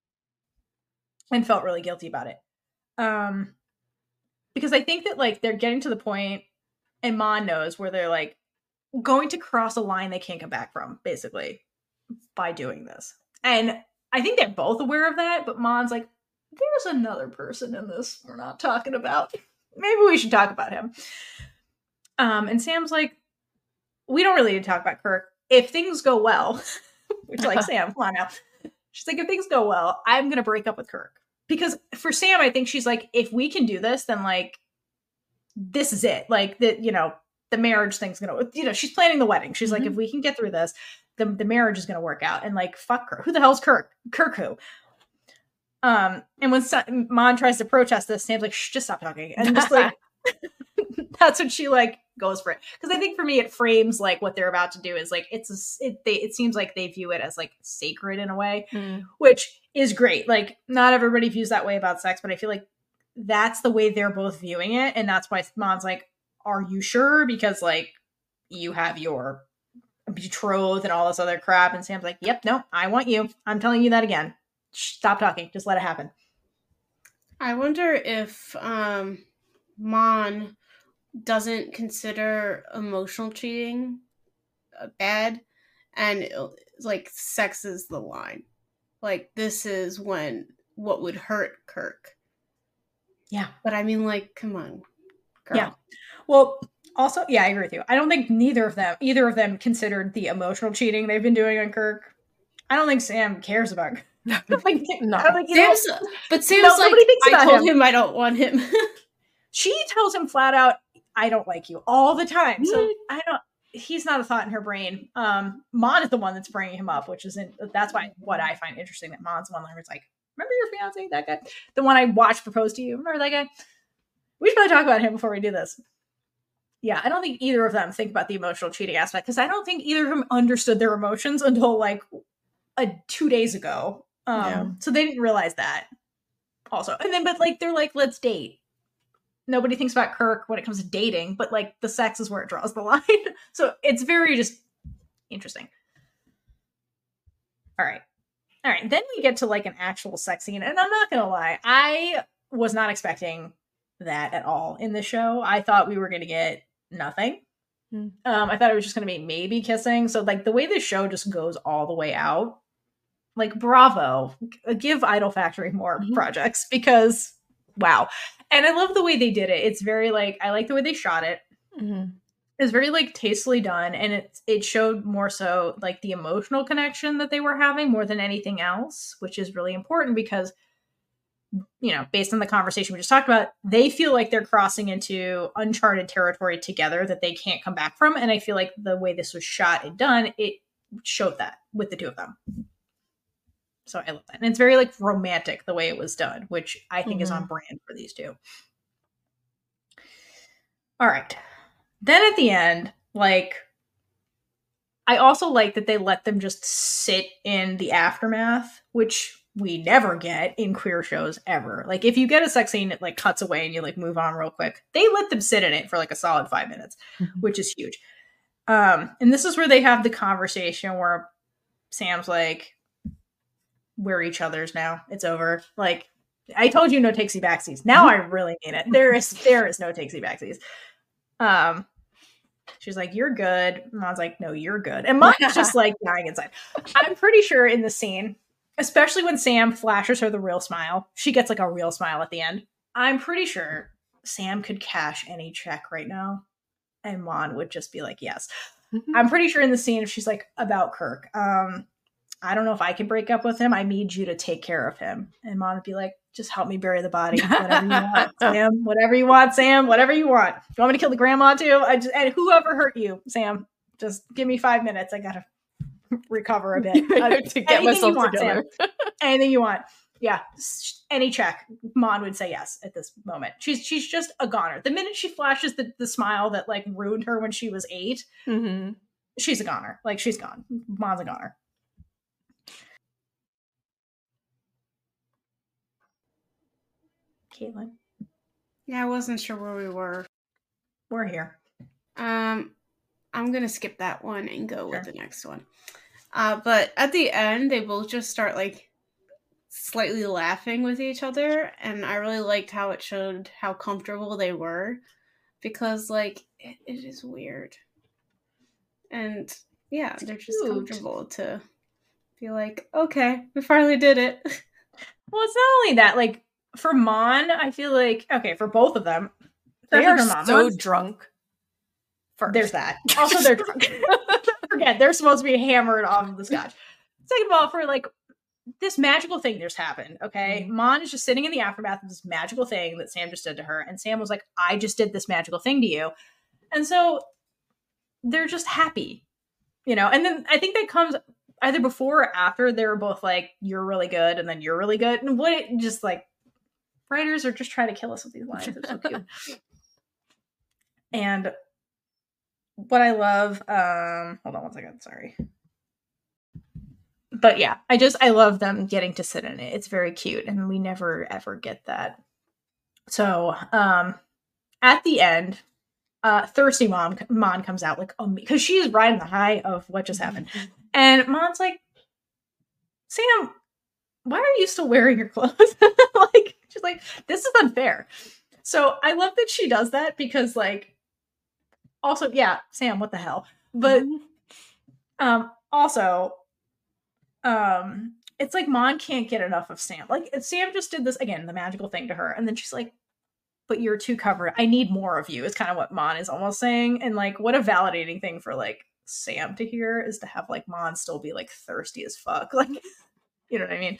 and felt really guilty about it. Um, because I think that like they're getting to the point, and Mon knows where they're like going to cross a line they can't come back from, basically, by doing this. And I think they're both aware of that, but Mon's like, there's another person in this we're not talking about. Maybe we should talk about him. Um, and Sam's like, we don't really need to talk about Kirk. If things go well, which like, Sam, come on now. She's like, if things go well, I'm going to break up with Kirk. Because for Sam, I think she's like, if we can do this, then like, this is it. Like, the, you know, the marriage thing's gonna, you know, she's planning the wedding. She's Mhm. like, if we can get through this, the, the marriage is gonna work out. And like, fuck Kirk. Who the hell's Kirk? Kirk who? Um, and when Sa- Mon tries to protest this, Sam's like, shh, just stop talking. And just like, that's when she like goes for it. Because I think for me, it frames like what they're about to do is like, it's, a, it, they, it seems like they view it as like sacred in a way, Mm. which is great. Like, not everybody views that way about sex, but I feel like that's the way they're both viewing it. And that's why Mon's like, are you sure? Because like, you have your betrothed and all this other crap. And Sam's like, yep, no, I want you. I'm telling you that again. Shh, stop talking. Just let it happen. I wonder if um Mon doesn't consider emotional cheating uh, bad, and uh, like sex is the line. Like this is when what would hurt Kirk. Yeah. But I mean, like, come on, girl. Yeah. Well, also, yeah, I agree with you. I don't think neither of them, either of them considered the emotional cheating they've been doing on Kirk. I don't think Sam cares about like, No. I don't think, you Sam's, know, but Sam's no, like, nobody thinks I about told him. him I don't want him. She tells him flat out, I don't like you all the time. So I don't, he's not a thought in her brain. Um, Mon is the one that's bringing him up, which isn't, that's why what I find interesting that Mon's one where it's like, remember your fiance, that guy? The one I watched propose to you. Remember that guy? We should probably talk about him before we do this. Yeah, I don't think either of them think about the emotional cheating aspect because I don't think either of them understood their emotions until like a, two days ago. Um, Yeah. So they didn't realize that also. And then, but like, they're like, let's date. Nobody thinks about Kirk when it comes to dating, but like the sex is where it draws the line. So it's very just interesting. All right. All right. Then we get to like an actual sex scene. And I'm not going to lie, I was not expecting that at all in the show. I thought we were going to get nothing. Hmm. Um, I thought it was just going to be maybe kissing. So like the way the show just goes all the way out, like bravo, give Idol Factory more Mhm. projects because wow. And I love the way they did it. It's very like, I like the way they shot it. Mm-hmm. It's very like tastefully done. And it, it showed more so like the emotional connection that they were having more than anything else, which is really important because, you know, based on the conversation we just talked about, they feel like they're crossing into uncharted territory together that they can't come back from. And I feel like the way this was shot and done, it showed that with the two of them. So I love that. And it's very like romantic the way it was done, which I think is on brand for these two. All right. Then at the end, like, I also like that they let them just sit in the aftermath, which we never get in queer shows ever. Like, if you get a sex scene, it like cuts away and you like move on real quick. They let them sit in it for like a solid five minutes, Mm-hmm. which is huge. Um, and this is where they have the conversation where Sam's like, we're each other's now. It's over. Like, I told you no takesy backsies. Now I really mean it. There is there is no takesy backsies. Um, she's like, you're good. And I was like, no, you're good. And Mom's just like dying inside. I'm pretty sure in the scene, especially when Sam flashes her the real smile, she gets like a real smile at the end. I'm pretty sure Sam could cash any check right now. And Mon would just be like, yes. Mm-hmm. I'm pretty sure in the scene, if she's like, about Kirk, um, I don't know if I can break up with him. I need you to take care of him. And Mon would be like, just help me bury the body. Whatever you want, Sam. Whatever you want, Sam. Whatever you want. You want me to kill the grandma too? I just, and whoever hurt you, Sam, just give me five minutes. I gotta recover a bit. Uh, to get myself want, together. Sam. Anything you want. Yeah. Any check. Mon would say yes at this moment. She's she's just a goner. The minute she flashes the, the smile that like ruined her when she was eight, Mm-hmm. she's a goner. Like she's gone. Mon's a goner. Caitlin, Yeah, I wasn't sure where we were. we're here. Um, I'm gonna skip that one and go Sure. with the next one. Uh, but at the end, they both just start like slightly laughing with each other, and I really liked how it showed how comfortable they were, because like it, it is weird, and yeah, they're just cute. comfortable to be like, okay, we finally did it. Well, it's not only that, like, for Mon, I feel like, okay, for both of them, They especially are for Mon, so Mon's- drunk. First. there's that. Also, they're drunk. Forget, they're supposed to be hammered off of the scotch. Second of all, for like, this magical thing just happened, okay? Mhm. Mon is just sitting in the aftermath of this magical thing that Sam just did to her, and Sam was like, I just did this magical thing to you. And so, they're just happy, you know? And then I think that comes either before or after they were both like, you're really good, and then you're really good. And what it just like, writers are just trying to kill us with these lines. They're so cute. And what I love, um, hold on one second, sorry. But yeah, I just, I love them getting to sit in it. It's very cute, and we never ever get that. So, um, at the end, uh, Thirsty Mom, Mon comes out like, oh, because she is riding the high of what just happened. And Mon's like, Sam, why are you still wearing your clothes? Like, she's like, this is unfair. So I love that she does that because, like, also, yeah, Sam, what the hell? But um, also, um, it's like Mon can't get enough of Sam. Like, Sam just did this again, the magical thing to her, and then she's like, "But you're too covered. I need more of you." Is kind of what Mon is almost saying, and like, what a validating thing for like Sam to hear is to have like Mon still be like thirsty as fuck, like, you know what I mean?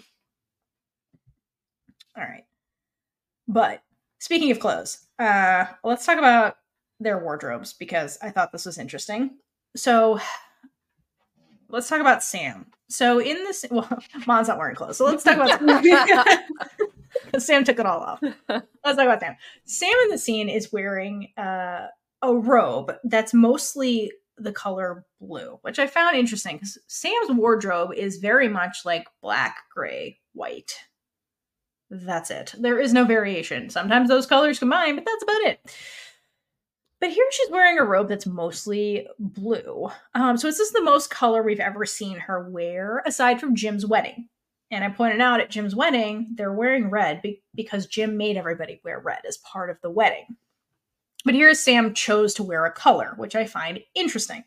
All right, but speaking of clothes, uh, let's talk about their wardrobes because I thought this was interesting. So let's talk about Sam. So in this, well, Mon's not wearing clothes, so let's talk about Sam. Took it all off. Let's talk about Sam. Sam in the scene is wearing uh, a robe that's mostly the color blue, which I found interesting because Sam's wardrobe is very much like black, gray, white. That's it. There is no variation. Sometimes those colors combine, but that's about it. But here she's wearing a robe that's mostly blue. Um, so is this the most color we've ever seen her wear, aside from Jim's wedding? And I pointed out at Jim's wedding, they're wearing red be- because Jim made everybody wear red as part of the wedding. But here Sam chose to wear a color, which I find interesting.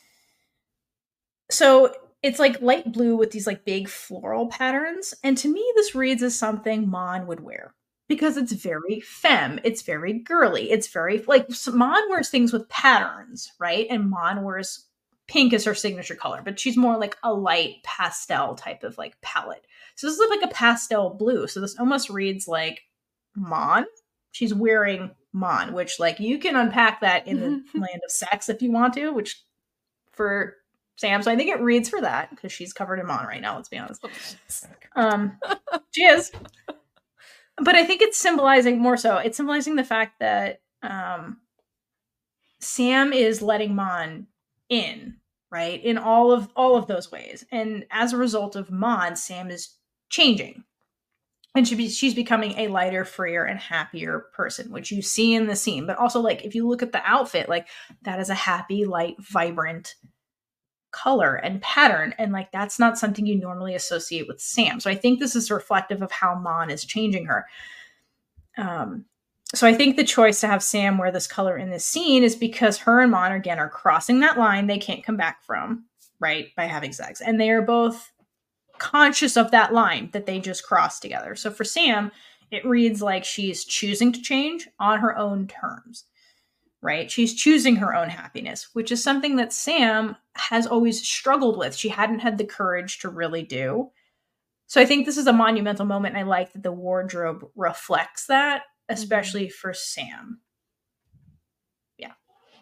So it's like light blue with these like big floral patterns. And to me, this reads as something Mon would wear. Because it's very femme, it's very girly, it's very, like, Mon wears things with patterns, right? And Mon wears pink as her signature color, but she's more like a light pastel type of, like, palette. So this is like a pastel blue, so this almost reads like Mon. She's wearing Mon, which, like, you can unpack that in the land of sex if you want to, which, for Sam, so I think it reads for that, because she's covered in Mon right now, let's be honest. Um, she is. But I think it's symbolizing more so. It's symbolizing the fact that um, Sam is letting Mon in, right? In all of all of those ways. And as a result of Mon, Sam is changing. And she be, she's becoming a lighter, freer, and happier person, which you see in the scene. But also, like, if you look at the outfit, like, that is a happy, light, vibrant color and pattern, and like that's not something you normally associate with Sam. So I think this is reflective of how Mon is changing her. Um, so I think the choice to have Sam wear this color in this scene is because her and Mon again are crossing that line they can't come back from, right, by having sex, and they are both conscious of that line that they just crossed together. So for Sam, it reads like she's choosing to change on her own terms. Right? She's choosing her own happiness, which is something that Sam has always struggled with. She hadn't had the courage to really do. So I think this is a monumental moment, and I like that the wardrobe reflects that, especially mm-hmm. for Sam. Yeah.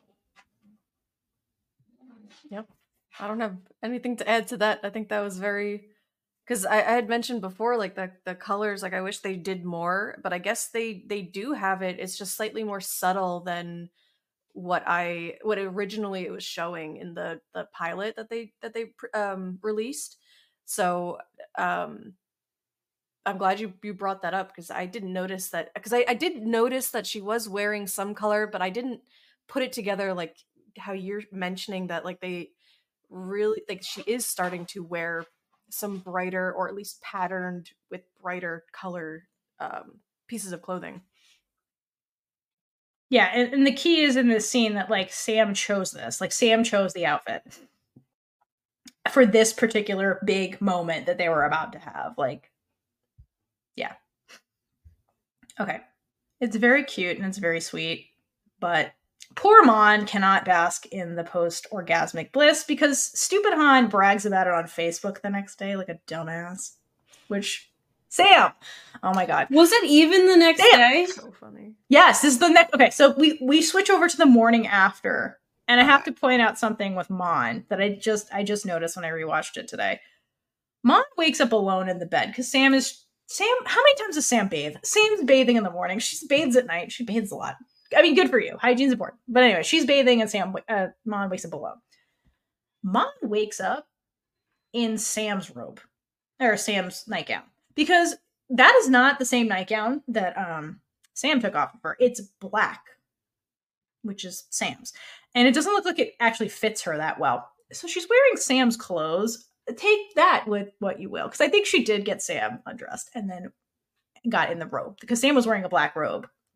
Yep. I don't have anything to add to that. I think that was very... Because I, I had mentioned before, like, the, the colors, like, I wish they did more, but I guess they, they do have it. It's just slightly more subtle than what I what originally it was showing in the the pilot that they that they um released. So um I'm glad you you brought that up, because I didn't notice that, because I, I did notice that she was wearing some color, but I didn't put it together like how you're mentioning that, like, they really, like, she is starting to wear some brighter, or at least patterned with brighter color um pieces of clothing. Yeah, and, and the key is in this scene that, like, Sam chose this. Like, Sam chose the outfit for this particular big moment that they were about to have. Like, yeah. Okay. It's very cute and it's very sweet, but poor Mon cannot bask in the post-orgasmic bliss because stupid Han brags about it on Facebook the next day like a dumbass, which... Sam! Oh my god. Was it even the next Sam. day? So funny. Yes, this is the next... Okay, so we, we switch over to the morning after, and I have to point out something with Mon that I just I just noticed when I rewatched it today. Mon wakes up alone in the bed, because Sam is... Sam... How many times does Sam bathe? Sam's bathing in the morning. She bathes at night. She bathes a lot. I mean, good for you. Hygiene's important. But anyway, she's bathing, and Sam... Uh, Mon wakes up alone. Mon wakes up in Sam's robe. Or Sam's nightgown. Because that is not the same nightgown that um, Sam took off of her. It's black, which is Sam's. And it doesn't look like it actually fits her that well. So she's wearing Sam's clothes. Take that with what you will. Because I think she did get Sam undressed and then got in the robe. Because Sam was wearing a black robe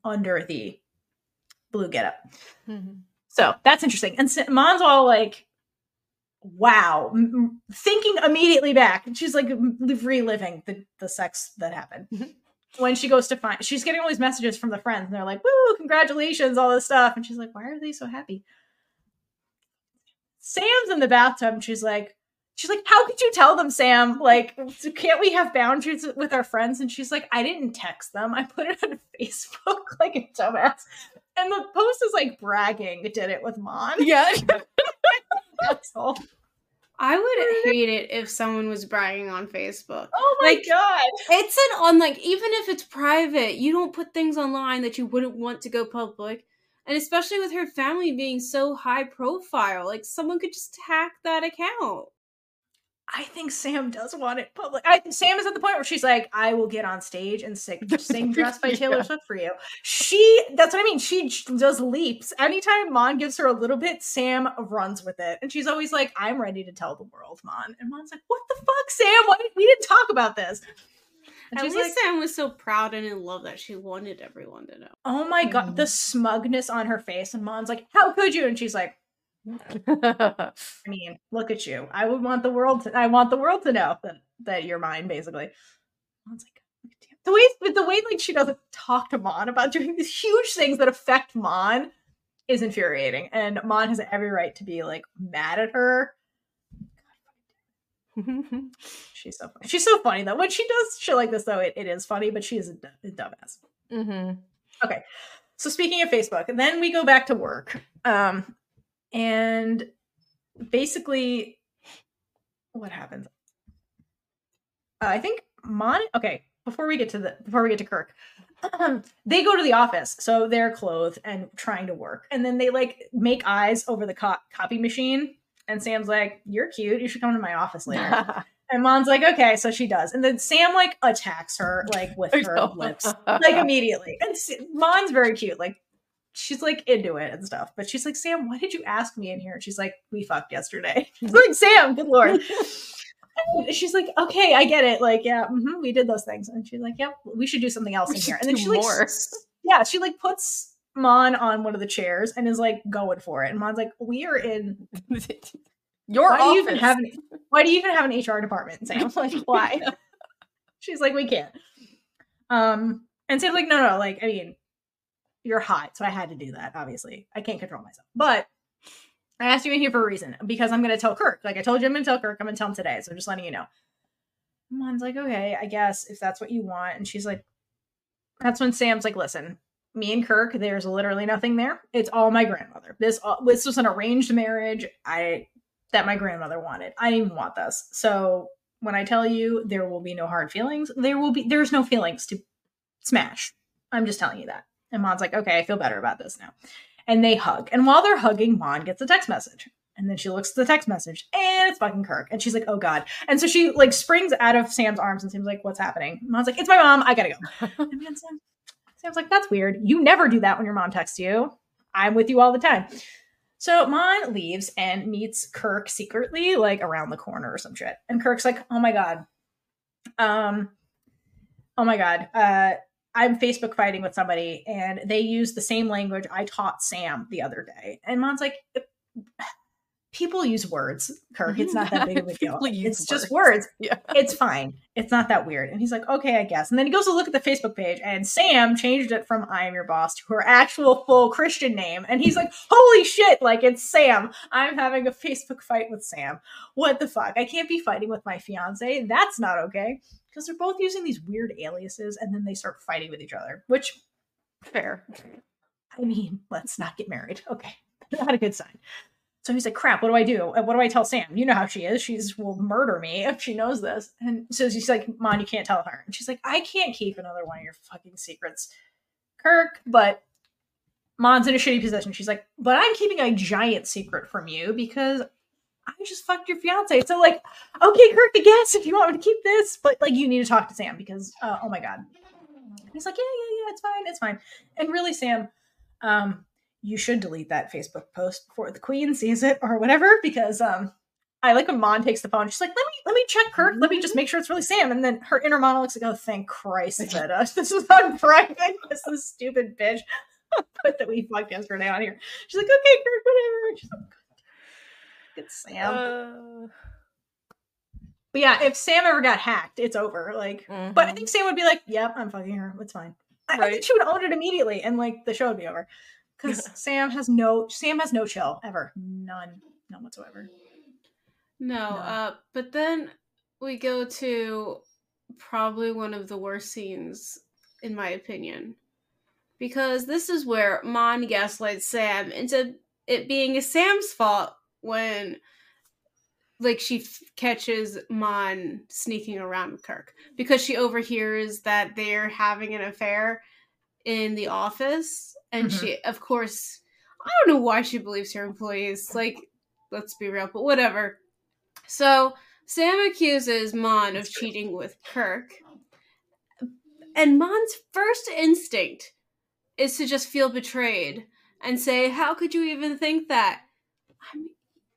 under the blue getup. Mm-hmm. So that's interesting. And Mon's all like, wow, m- thinking immediately back. And she's like reliving the, the sex that happened. When she goes to find, she's getting all these messages from the friends, and they're like, woo, congratulations, all this stuff. And she's like, why are they so happy? Sam's in the bathtub, and she's like, she's like, how could you tell them, Sam? Like, can't we have boundaries with our friends? And she's like, I didn't text them. I put it on Facebook like a dumbass. And the post is like bragging it did it with Mon. Yeah. That's all. I would hate it if someone was bragging on Facebook. Oh my like, god. It's an on like even if it's private, you don't put things online that you wouldn't want to go public. And especially with her family being so high profile, like someone could just hack that account. I think Sam does want it public. I, Sam is at the point where she's like, I will get on stage and sing, sing Dressed by Taylor Yeah. Swift for you. She, that's what I mean. She does leaps. Anytime Mon gives her a little bit, Sam runs with it. And she's always like, I'm ready to tell the world, Mon. And Mon's like, what the fuck, Sam? Why did we didn't talk about this? And At she's least like, Sam was so proud and in love that she wanted everyone to know. oh my god, Mhm. the smugness on her face. And Mon's like, how could you? And she's like, I mean, look at you. I would want the world to, I want the world to know that, that you're mine, basically. Mon's like, damn. The way, but the way like she doesn't talk to Mon about doing these huge things that affect Mon is infuriating. And Mon has every right to be like mad at her. She's so funny. She's so funny though. When she does shit like this though, it, it is funny, but she is a, d- a dumbass. Mm-hmm. Okay. So speaking of Facebook, then we go back to work. Um, and basically what happens? Uh, I think Mon, okay, before we get to the, before we get to Kirk, um, they go to the office. So they're clothed and trying to work. And then they like make eyes over the co- copy machine. And Sam's like, you're cute. You should come to my office later. And Mon's like, okay. So she does. And then Sam like attacks her like with her No. lips, like immediately. And S- Mon's very cute. Like she's like into it and stuff. But she's like, Sam, why did you ask me in here? And she's like, we fucked yesterday. It's like, Sam, good lord. And she's like, okay, I get it. Like, yeah, mm-hmm, we did those things. And she's like, yep, we should do something else We in should here. And then do she like, more. s- yeah, she like puts Mon on one of the chairs and is like going for it. And Mon's like, we are in. Your Why do office. you even have an, why do you even have an H R department, Sam? Like, why? She's like, we can't. Um, and Sam's like, no, no, like, I mean, you're hot, so I had to do that. Obviously, I can't control myself, but I asked you in here for a reason because I'm going to tell Kirk. Like I told you, I'm going to tell Kirk. I'm going to tell him today. So I'm just letting you know. Mon's like, okay, I guess if that's what you want. And she's like, that's when Sam's like, listen, me and Kirk, there's literally nothing there. It's all my grandmother. This all, this was an arranged marriage. I that my grandmother wanted. I didn't even want this. So when I tell you there will be no hard feelings, there will be. There's no feelings to smash. I'm just telling you that. And Mon's like, okay, I feel better about this now. And they hug. And while they're hugging, Mon gets a text message. And then she looks at the text message and it's fucking Kirk. And she's like, oh God. And so she like springs out of Sam's arms and Sam's like, what's happening? And Mon's like, it's my mom. I gotta go. And man, Sam, Sam's like, that's weird. You never do that when your mom texts you. I'm with you all the time. So Mon leaves and meets Kirk secretly, like around the corner or some shit. And Kirk's like, oh my God. Um, oh my God. Uh, I'm Facebook fighting with somebody and they use the same language I taught Sam the other day. And Mon's like, people use words, Kirk. It's not that big of a deal. People use It's just words. words. Yeah. It's fine. It's not that weird. And he's like, okay, I guess. And then he goes to look at the Facebook page and Sam changed it from I am your boss to her actual full Christian name. And he's like, holy shit, like it's Sam. I'm having a Facebook fight with Sam. What the fuck? I can't be fighting with my fiance. That's not okay. Because they're both using these weird aliases and then they start fighting with each other, which, Fair. I mean, let's not get married. Okay. Not a good sign. So he's like, crap, what do I do? What do I tell Sam? You know how she is. She's will murder me if she knows this. And so she's like, Mon, you can't tell her. And she's like, I can't keep another one of your fucking secrets, Kirk. But Mon's in a shitty position. She's like, but I'm keeping a giant secret from you because I just fucked your fiance. So like, okay, Kirk, I guess if you want me to keep this, but like you need to talk to Sam because, uh, oh my God. And he's like, yeah, yeah, yeah, it's fine. It's fine. And really, Sam, um, you should delete that Facebook post before the queen sees it or whatever, because um, I like when Mon takes the phone. She's like, let me let me check Kirk. Let me just make sure it's really Sam. And then her inner monologue's like, oh, thank Christ that uh, this was on private. This is stupid bitch put that we fucked yesterday on here. She's like, okay, Kirk, whatever. She's like, good Sam. Uh... But yeah, if Sam ever got hacked, it's over. Like, mm-hmm. But I think Sam would be like, yep, I'm fucking her. It's fine. I, right. I think she would own it immediately, and like the show would be over. Because Sam has no Sam has no chill ever. None. None whatsoever. No, no. Uh, but then we go to probably one of the worst scenes, in my opinion. Because this is where Mon gaslights Sam into it being Sam's fault when, like, she f- catches Mon sneaking around Kirk. Because she overhears that they're having an affair in the office. And mm-hmm. she, of course, I don't know why she believes her employees. Like, let's be real, but whatever. So, Sam accuses Mon of cheating with Kirk. And Mon's first instinct is to just feel betrayed and say, how could you even think that? I mean,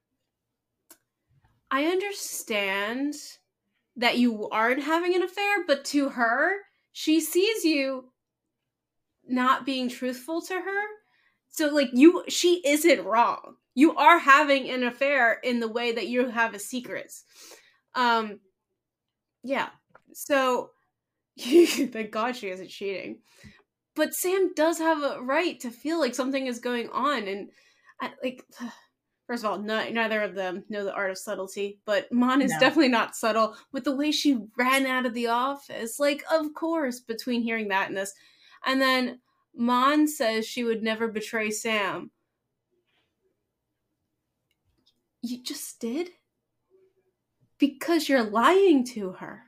I understand that you aren't having an affair, but to her, she sees you not being truthful to her. So, like, you, she isn't wrong. You are having an affair in the way that you have a secrets. Um, yeah. So, thank God she isn't cheating. But Sam does have a right to feel like something is going on. And, I, like, first of all, not, neither of them know the art of subtlety. But Mon is no. definitely not subtle with the way she ran out of the office. Like, of course, between hearing that and this. And then Mon says she would never betray Sam. You just did? Because you're lying to her.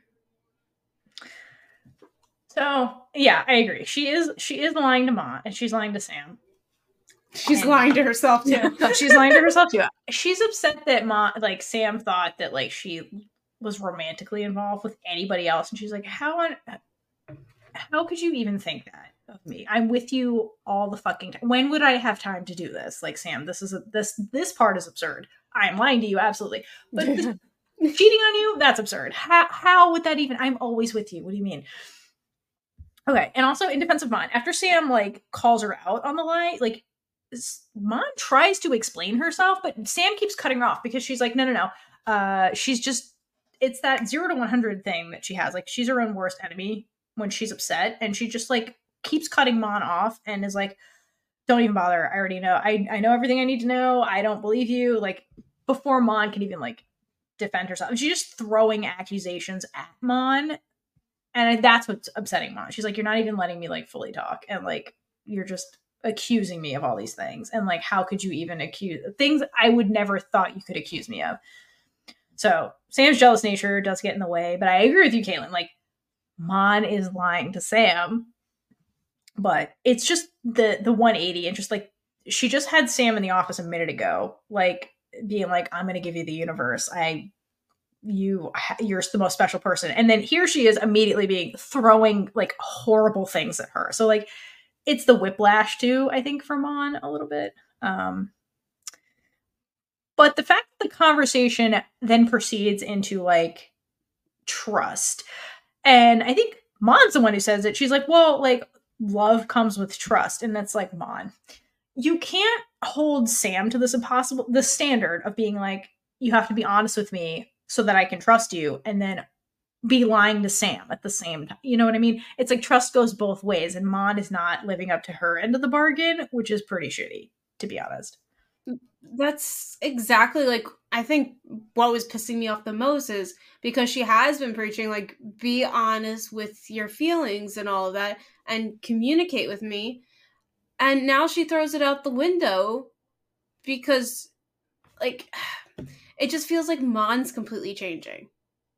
So, yeah, I agree. She is she is lying to Mon, and she's lying to Sam. She's and, lying to herself, too. She's lying to herself, too. She's upset that Mon, like, Sam thought that, like, she was romantically involved with anybody else, and she's like, how on... How could you even think that of me? I'm with you all the fucking time. When would I have time to do this? Like, Sam, this is a, this this part is absurd. I am lying to you, absolutely. But this, cheating on you, that's absurd. How how would that even? I'm always with you. What do you mean? Okay, and also in defense of Mon, after Sam like calls her out on the lie, like Mon tries to explain herself, but Sam keeps cutting her off because she's like, no, no, no. Uh, she's just it's that zero to one hundred thing that she has. Like, she's her own worst enemy when she's upset, and she just like keeps cutting Mon off and is like, don't even bother. I already know. I, I know everything I need to know. I don't believe you. Like, before Mon can even like defend herself, she's just throwing accusations at Mon. And that's what's upsetting Mon. She's like, you're not even letting me like fully talk. And like, you're just accusing me of all these things. And like, how could you even accuse things I would never thought you could accuse me of? So Sam's jealous nature does get in the way, but I agree with you, Caitlin. Like, Mon is lying to Sam, but it's just the the one eighty, and just like she just had Sam in the office a minute ago, like being like, I'm gonna give you the universe. I you you're the most special person. And then here she is immediately being throwing like horrible things at her. So like it's the whiplash too, I think, for Mon a little bit. Um but the fact that the conversation then proceeds into like trust. And I think Mon's the one who says it. She's like, well, like, love comes with trust. And that's like, Mon, you can't hold Sam to this impossible, the standard of being like, you have to be honest with me so that I can trust you, and then be lying to Sam at the same time. You know what I mean? It's like trust goes both ways, and Mon is not living up to her end of the bargain, which is pretty shitty, to be honest. That's exactly like, I think what was pissing me off the most is because she has been preaching, like, be honest with your feelings and all of that and communicate with me. And now she throws it out the window because, like, it just feels like Mon's completely changing.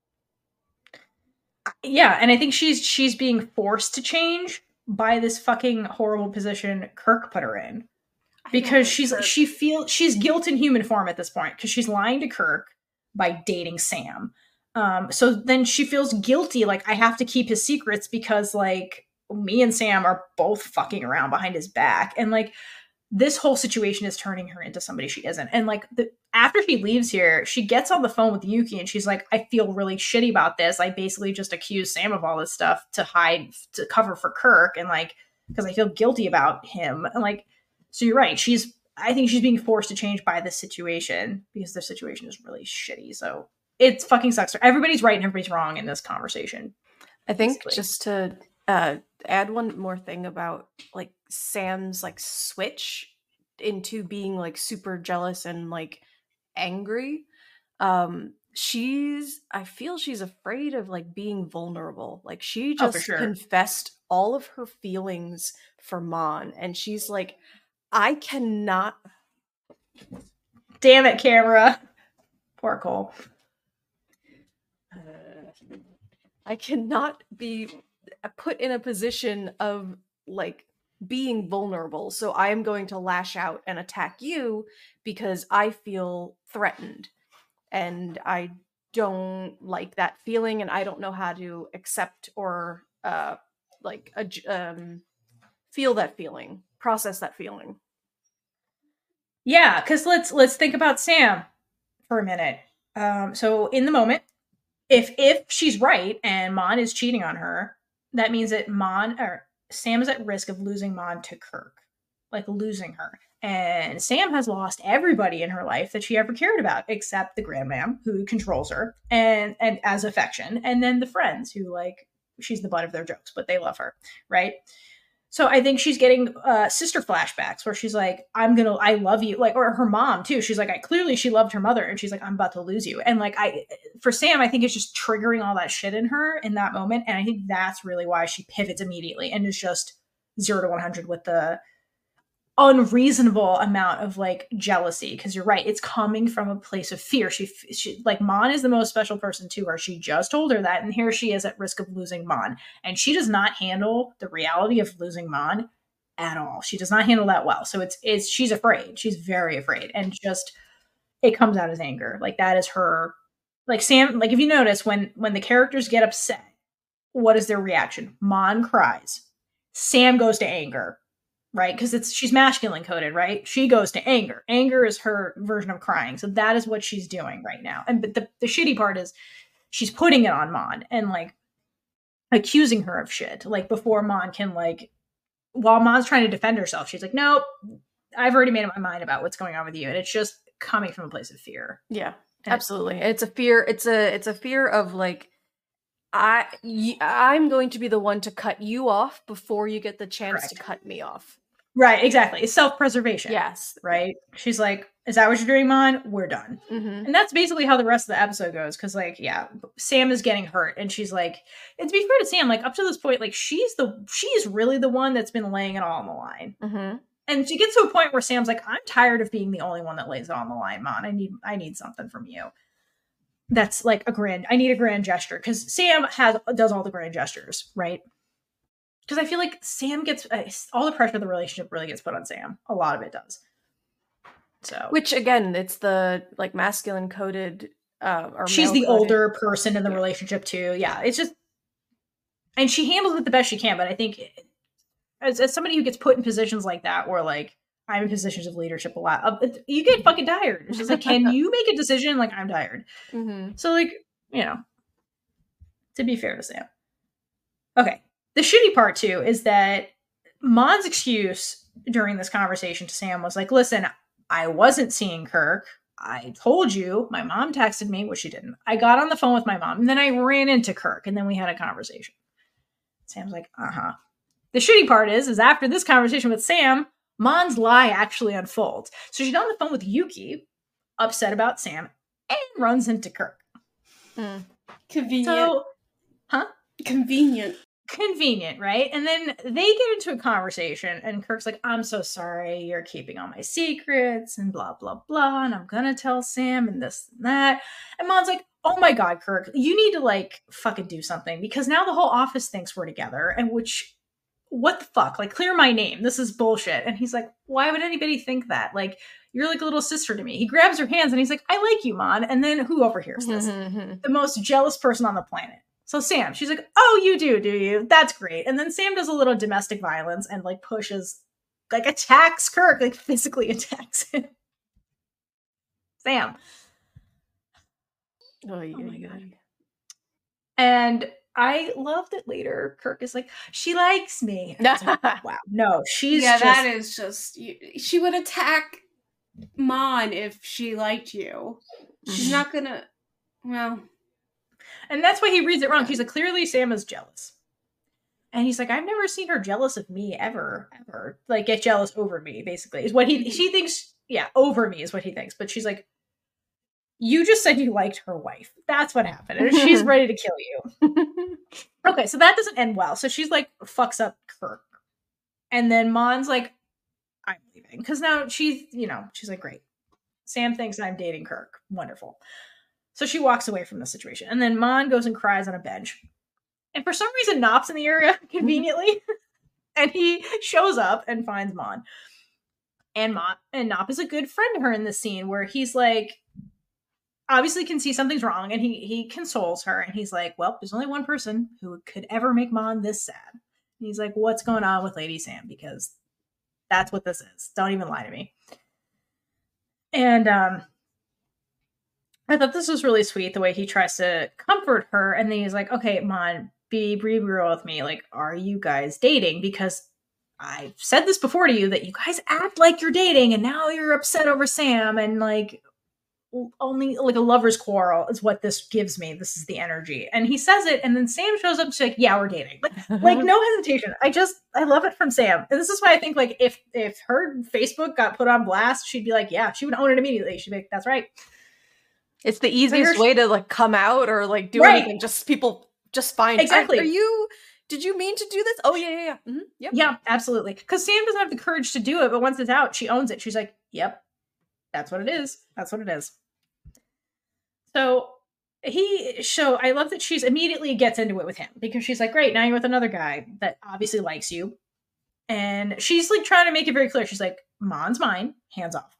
Yeah, and I think she's she's being forced to change by this fucking horrible position Kirk put her in. Because she's Kirk. she feels she's guilt in human form at this point because she's lying to Kirk by dating Sam. Um, so then she feels guilty, like I have to keep his secrets because like me and Sam are both fucking around behind his back. And like this whole situation is turning her into somebody she isn't. And like the, after she leaves here, she gets on the phone with Yuki and she's like, I feel really shitty about this. I basically just accused Sam of all this stuff to hide, to cover for Kirk. And like, because I feel guilty about him. And like, so you're right. She's, I think she's being forced to change by this situation because the situation is really shitty. So it fucking sucks. Everybody's right and everybody's wrong in this conversation. I think basically. just to uh, add one more thing about like Sam's like switch into being like super jealous and like angry. Um, she's, I feel she's afraid of like being vulnerable. Like she Oh, for just sure. confessed all of her feelings for Mon, and she's like, I cannot. Damn it, camera. Poor Cole. I cannot be put in a position of like being vulnerable. So I am going to lash out and attack you because I feel threatened. And I don't like that feeling, and I don't know how to accept or uh like ad- um feel that feeling, process that feeling. Yeah, because let's let's think about Sam for a minute. Um, so in the moment, if if she's right and Mon is cheating on her, that means that Mon or Sam is at risk of losing Mon to Kirk, like losing her. And Sam has lost everybody in her life that she ever cared about, except the grandmam who controls her and and as affection, and then the friends who like she's the butt of their jokes, but they love her, right? So I think she's getting uh, sister flashbacks where she's like, I'm going to, I love you. Like, or her mom too. She's like, I clearly she loved her mother and she's like, I'm about to lose you. And like, I, for Sam, I think it's just triggering all that shit in her in that moment. And I think that's really why she pivots immediately and is just zero to one hundred with the unreasonable amount of like jealousy. Cause you're right. It's coming from a place of fear. She, she like Mon is the most special person to her. She just told her that. And here she is at risk of losing Mon. And she does not handle the reality of losing Mon at all. She does not handle that well. So it's, it's, she's afraid. She's very afraid. And just, it comes out as anger. Like that is her, like Sam, like if you notice when, when the characters get upset, what is their reaction? Mon cries. Sam goes to anger. Right? Because it's she's masculine coded, right? She goes to anger. Anger is her version of crying. So that is what she's doing right now. And but the, the shitty part is she's putting it on Mon and like accusing her of shit. Like before Mon can like while Mon's trying to defend herself, she's like, nope, I've already made up my mind about what's going on with you. And it's just coming from a place of fear. Yeah, and absolutely. It's a fear. It's a it's a fear of like I y- I'm going to be the one to cut you off before you get the chance Correct. to cut me off. Right, exactly. It's self-preservation. Yes. Right? She's like, is that what you're doing, Mon? We're done. Mm-hmm. And that's basically how the rest of the episode goes. Because, like, yeah, Sam is getting hurt. And she's like, and to be fair to Sam, like, up to this point, like, she's the, she's really the one that's been laying it all on the line. Mm-hmm. And she gets to a point where Sam's like, I'm tired of being the only one that lays it on the line, Mon. I need, I need something from you. That's like a grand, I need a grand gesture. Because Sam has, does all the grand gestures, right? Because I feel like Sam gets uh, all the pressure of the relationship really gets put on Sam. A lot of it does. So, Which again, it's the like masculine coded. Uh, or she's the male-coded. older person in the Yeah. relationship too. Yeah, it's just, and she handles it the best she can. But I think, as as somebody who gets put in positions like that, or like I'm in positions of leadership a lot, uh, you get fucking tired. It's just like, can you make a decision? Like I'm tired. Mm-hmm. So like, you know, to be fair to Sam. Okay. The shitty part, too, is that Mon's excuse during this conversation to Sam was like, listen, I wasn't seeing Kirk. I told you. My mom texted me, which she didn't. I got on the phone with my mom, and then I ran into Kirk, and then we had a conversation. Sam's like, uh-huh. The shitty part is, is after this conversation with Sam, Mon's lie actually unfolds. So she's on the phone with Yuki, upset about Sam, and runs into Kirk. Mm. Convenient. So, huh? Convenient. Convenient, right? And then they get into a conversation and Kirk's like, I'm so sorry, you're keeping all my secrets and blah, blah, blah. And I'm gonna tell Sam and this and that. And Mon's like, oh my God, Kirk, you need to like fucking do something because now the whole office thinks we're together. And which, what the fuck? Like, clear my name. This is bullshit. And he's like, why would anybody think that? Like, you're like a little sister to me. He grabs her hands and he's like, I like you, Mon. And then who overhears this? Mm-hmm. The most jealous person on the planet. So Sam, she's like, oh, you do, do you? That's great. And then Sam does a little domestic violence and like pushes like attacks Kirk, like physically attacks him. Sam. Oh, Oh my god. And I love that later Kirk is like, she likes me. Like, wow. No, she's yeah, just... that is just... She would attack Mon if she liked you. She's not gonna... Well... And that's why he reads it wrong. He's like, clearly Sam is jealous. And he's like, I've never seen her jealous of me ever, ever. Like, get jealous over me, basically. Is what he... She thinks... Yeah, over me is what he thinks. But she's like, you just said you liked her wife. That's what happened. And she's ready to kill you. Okay, so that doesn't end well. So she's like, fucks up Kirk. And then Mon's like, I'm leaving. Because now she's, you know, she's like, great. Sam thinks I'm dating Kirk. Wonderful. So she walks away from the situation. And then Mon goes and cries on a bench. And for some reason, Nop's in the area, conveniently. And he shows up and finds Mon. And Mon and Nop is a good friend to her in this scene where he's like, obviously can see something's wrong, and he he consoles her, and he's like, well, there's only one person who could ever make Mon this sad. And he's like, what's going on with Lady Sam? Because that's what this is. Don't even lie to me. And um, I thought this was really sweet, the way he tries to comfort her, and then he's like, okay, Mon, be, be real with me. Like, are you guys dating? Because I've said this before to you, that you guys act like you're dating, and now you're upset over Sam, and like, only like a lover's quarrel is what this gives me. This is the energy. And he says it, and then Sam shows up and she's like, yeah, we're dating. Like, like no hesitation. I just, I love it from Sam. And this is why I think, like, if if her Facebook got put on blast, she'd be like, yeah, she would own it immediately. She'd be like, that's right. It's the easiest so way to like come out or like do right. anything. Just people just find exactly. Are, are you, did you mean to do this? Oh yeah, yeah, yeah. Mm-hmm. Yep. Yeah, absolutely. Because Sam doesn't have the courage to do it, but once it's out, she owns it. She's like, yep. That's what it is. That's what it is. So he show I love that she's immediately gets into it with him, because she's like, great, now you're with another guy that obviously likes you. And she's like trying to make it very clear. She's like, Mon's mine, hands off.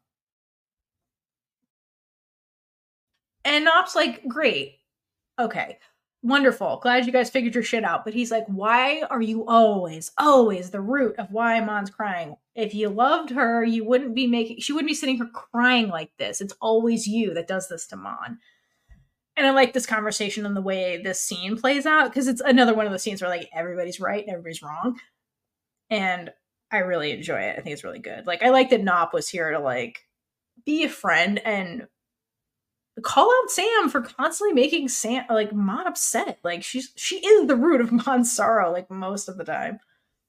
And Nop's like, great. Okay. Wonderful. Glad you guys figured your shit out. But he's like, why are you always, always the root of why Mon's crying? If you loved her, you wouldn't be making, she wouldn't be sitting here crying like this. It's always you that does this to Mon. And I like this conversation and the way this scene plays out, because it's another one of those scenes where like everybody's right and everybody's wrong. And I really enjoy it. I think it's really good. Like, I like that Nop was here to like be a friend and call out Sam for constantly making Sam like Mon upset. Like, she's she is the root of Mon's sorrow like most of the time.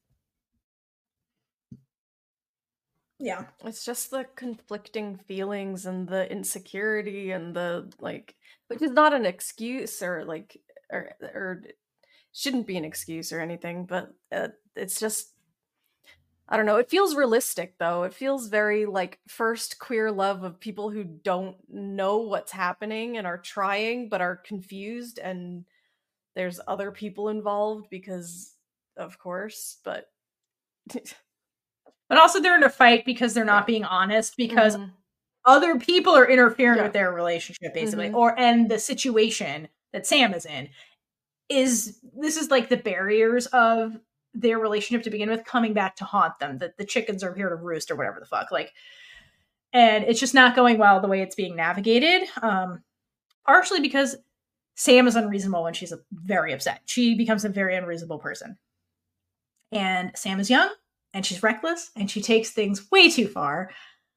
Yeah. It's just the conflicting feelings and the insecurity and the like, which is not an excuse or like or or shouldn't be an excuse or anything, but uh, it's just, I don't know. It feels realistic, though. It feels very like first queer love of people who don't know what's happening and are trying, but are confused. And there's other people involved because, of course, but. But also they're in a fight because they're not being honest, because mm-hmm. other people are interfering yeah. with their relationship, basically. Mm-hmm. Or, and the situation that Sam is in is, this is like the barriers of their relationship to begin with coming back to haunt them, that the chickens are here to roost or whatever the fuck. Like, and it's just not going well the way it's being navigated. Um, partially because Sam is unreasonable when she's very upset. She becomes a very unreasonable person. And Sam is young, and she's reckless, and she takes things way too far.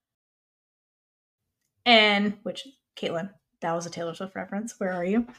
And, which, Caitlin, that was a Taylor Swift reference. Where are you?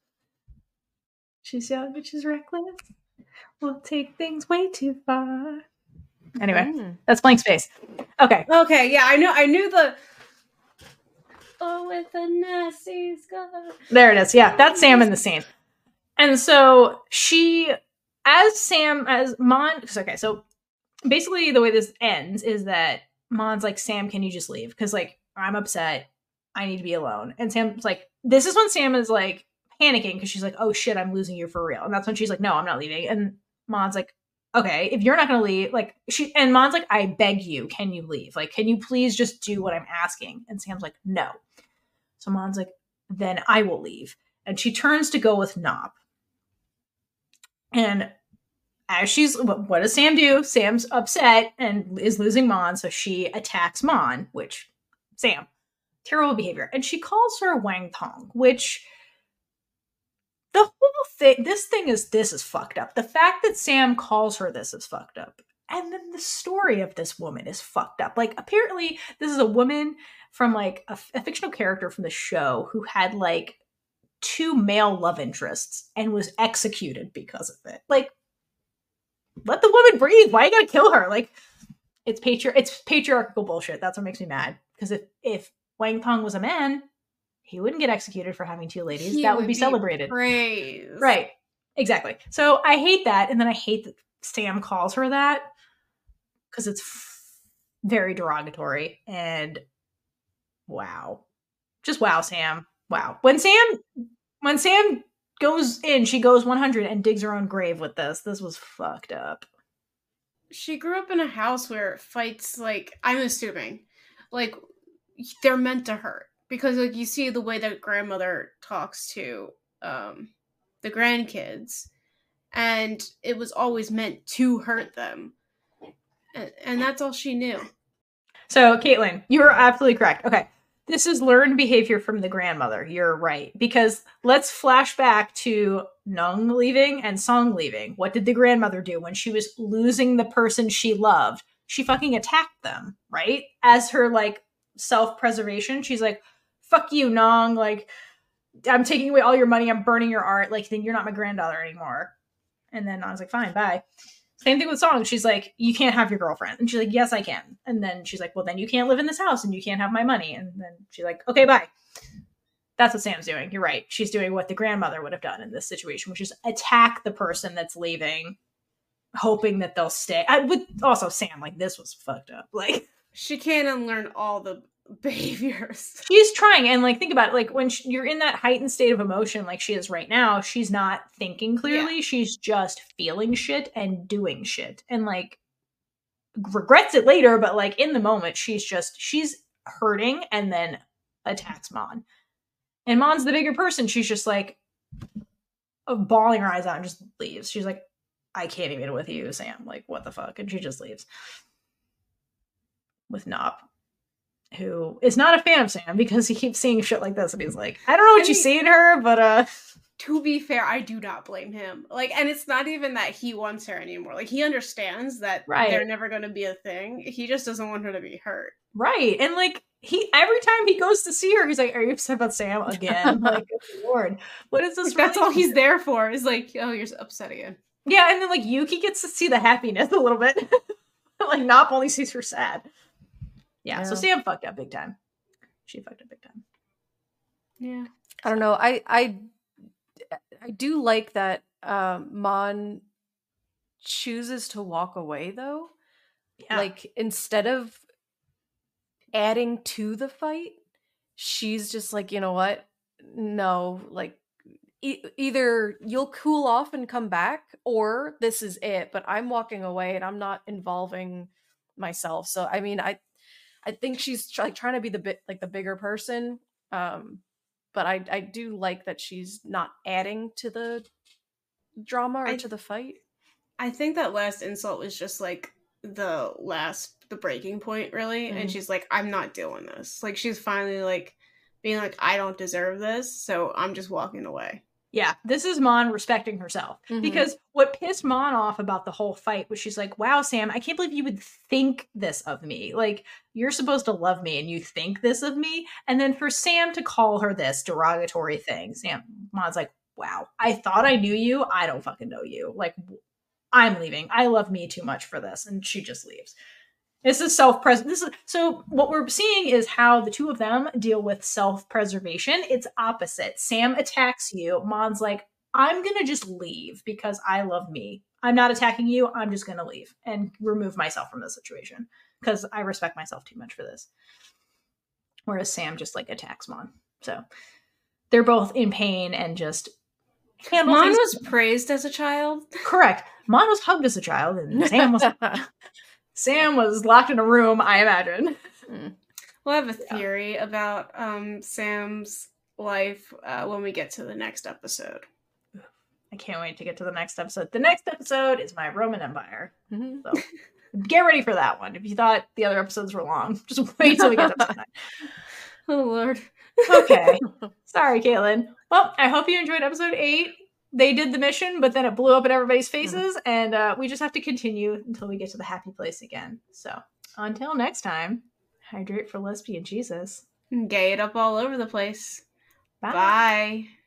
She's young, but she's reckless. We'll take things way too far. Anyway, mm. that's Blank Space. Okay. Okay, yeah, I know. I knew the... Oh, with a nasty scar. There it is. Yeah, that's Sam in the scene. And so she, as Sam, as Mon... Okay, so basically the way this ends is that Mon's like, Sam, can you just leave? Because, like, I'm upset. I need to be alone. And Sam's like, this is when Sam is, like, panicking because she's like, oh, shit, I'm losing you for real. And that's when she's like, no, I'm not leaving. And Mon's like, okay, if you're not going to leave, like, she, and Mon's like, I beg you, can you leave? Like, can you please just do what I'm asking? And Sam's like, no. So Mon's like, then I will leave. And she turns to go with Nop. And as she's, what, what does Sam do? Sam's upset and is losing Mon, so she attacks Mon, which, Sam, terrible behavior. And she calls her Wang Tong, which, the whole thing, this thing is, this is fucked up. The fact that Sam calls her this is fucked up. And then the story of this woman is fucked up. Like, apparently, this is a woman from, like, a, a fictional character from the show who had, like, two male love interests and was executed because of it. Like, let the woman breathe. Why you gotta kill her? Like, it's patri- it's patriarchal bullshit. That's what makes me mad. Because if, if Wang Tong was a man, he wouldn't get executed for having two ladies. He that would, would be, be celebrated. praised. Right. Exactly. So I hate that. And then I hate that Sam calls her that because it's f- very derogatory. And wow. Just wow, Sam. Wow. When Sam, when Sam goes in, she goes one hundred and digs her own grave with this. This was fucked up. She grew up in a house where fights, like, I'm assuming, like, they're meant to hurt. Because, like, you see the way that grandmother talks to um, the grandkids, and it was always meant to hurt them. And, and that's all she knew. So, Caitlin, you are absolutely correct. Okay. This is learned behavior from the grandmother. You're right. Because let's flash back to Nung leaving and Song leaving. What did the grandmother do when she was losing the person she loved? She fucking attacked them, right? As her, like, self-preservation. She's like, fuck you, Nong. Like, I'm taking away all your money. I'm burning your art. Like, then you're not my granddaughter anymore. And then Nong's like, fine, bye. Same thing with Song. She's like, you can't have your girlfriend. And she's like, yes, I can. And then she's like, well, then you can't live in this house and you can't have my money. And then she's like, okay, bye. That's what Sam's doing. You're right. She's doing what the grandmother would have done in this situation, which is attack the person that's leaving, hoping that they'll stay. I would also, Sam, like, this was fucked up. Like, she can't unlearn all the behaviors. She's trying. And, like, think about it. Like, when she, you're in that heightened state of emotion like she is right now, she's not thinking clearly. Yeah. She's just feeling shit and doing shit. And, like, regrets it later, but, like, in the moment, she's just, she's hurting and then attacks Mon. And Mon's the bigger person. She's just, like, bawling her eyes out and just leaves. She's like, I can't even with you, Sam. Like, what the fuck? And she just leaves. With Nop, who is not a fan of Sam because he keeps seeing shit like this and he's like, I don't know what I you mean, see in her, but uh to be fair, I do not blame him. Like, and it's not even that he wants her anymore. Like, he understands that right. they're never going to be a thing. He just doesn't want her to be hurt. Right. And, like, he every time he goes to see her, he's like, are you upset about Sam again? Like, good Lord, what is this? Like, that's all he's there for, is like, oh, you're upset again. Yeah. And then, like, Yuki gets to see the happiness a little bit. Like, Nop only sees her sad. Yeah, yeah, so Sam fucked up big time. She fucked up big time. Yeah. I don't know. I I I do like that um, Mon chooses to walk away, though. Yeah. Like, instead of adding to the fight, she's just like, you know what? No, like, e- either you'll cool off and come back, or this is it. But I'm walking away and I'm not involving myself. So, I mean, I... I think she's try- like trying to be the bit like the bigger person, um, but I I do like that she's not adding to the drama or I, to the fight. I think that last insult was just like the last the breaking point, really, mm-hmm. and she's like, I'm not doing this. Like, she's finally like being like, I don't deserve this, so I'm just walking away. Yeah, this is Mon respecting herself. Mm-hmm. Because what pissed Mon off about the whole fight was she's like, wow, Sam, I can't believe you would think this of me. Like, you're supposed to love me and you think this of me? And then for Sam to call her this derogatory thing, Sam, Mon's like, wow, I thought I knew you. I don't fucking know you. Like, I'm leaving. I love me too much for this. And she just leaves. This is self-pres. This is so. What we're seeing is how the two of them deal with self-preservation. It's opposite. Sam attacks you. Mon's like, I'm gonna just leave because I love me. I'm not attacking you. I'm just gonna leave and remove myself from this situation because I respect myself too much for this. Whereas Sam just, like, attacks Mon. So they're both in pain and just. Mon was praised as a child. Correct. Mon was hugged as a child, and Sam was. Sam was locked in a room, I imagine. Mm. We'll have a theory yeah. about um, Sam's life uh, when we get to the next episode. I can't wait to get to the next episode. The next episode is my Roman Empire. Mhm. So get ready for that one. If you thought the other episodes were long, just wait till we get to episode nine. Oh, Lord. Okay. Sorry, Caitlin. Well, I hope you enjoyed episode eight. They did the mission, but then it blew up in everybody's faces, mm-hmm. and uh, we just have to continue until we get to the happy place again. So, until next time, hydrate for lesbian Jesus. Gay it up all over the place. Bye. Bye.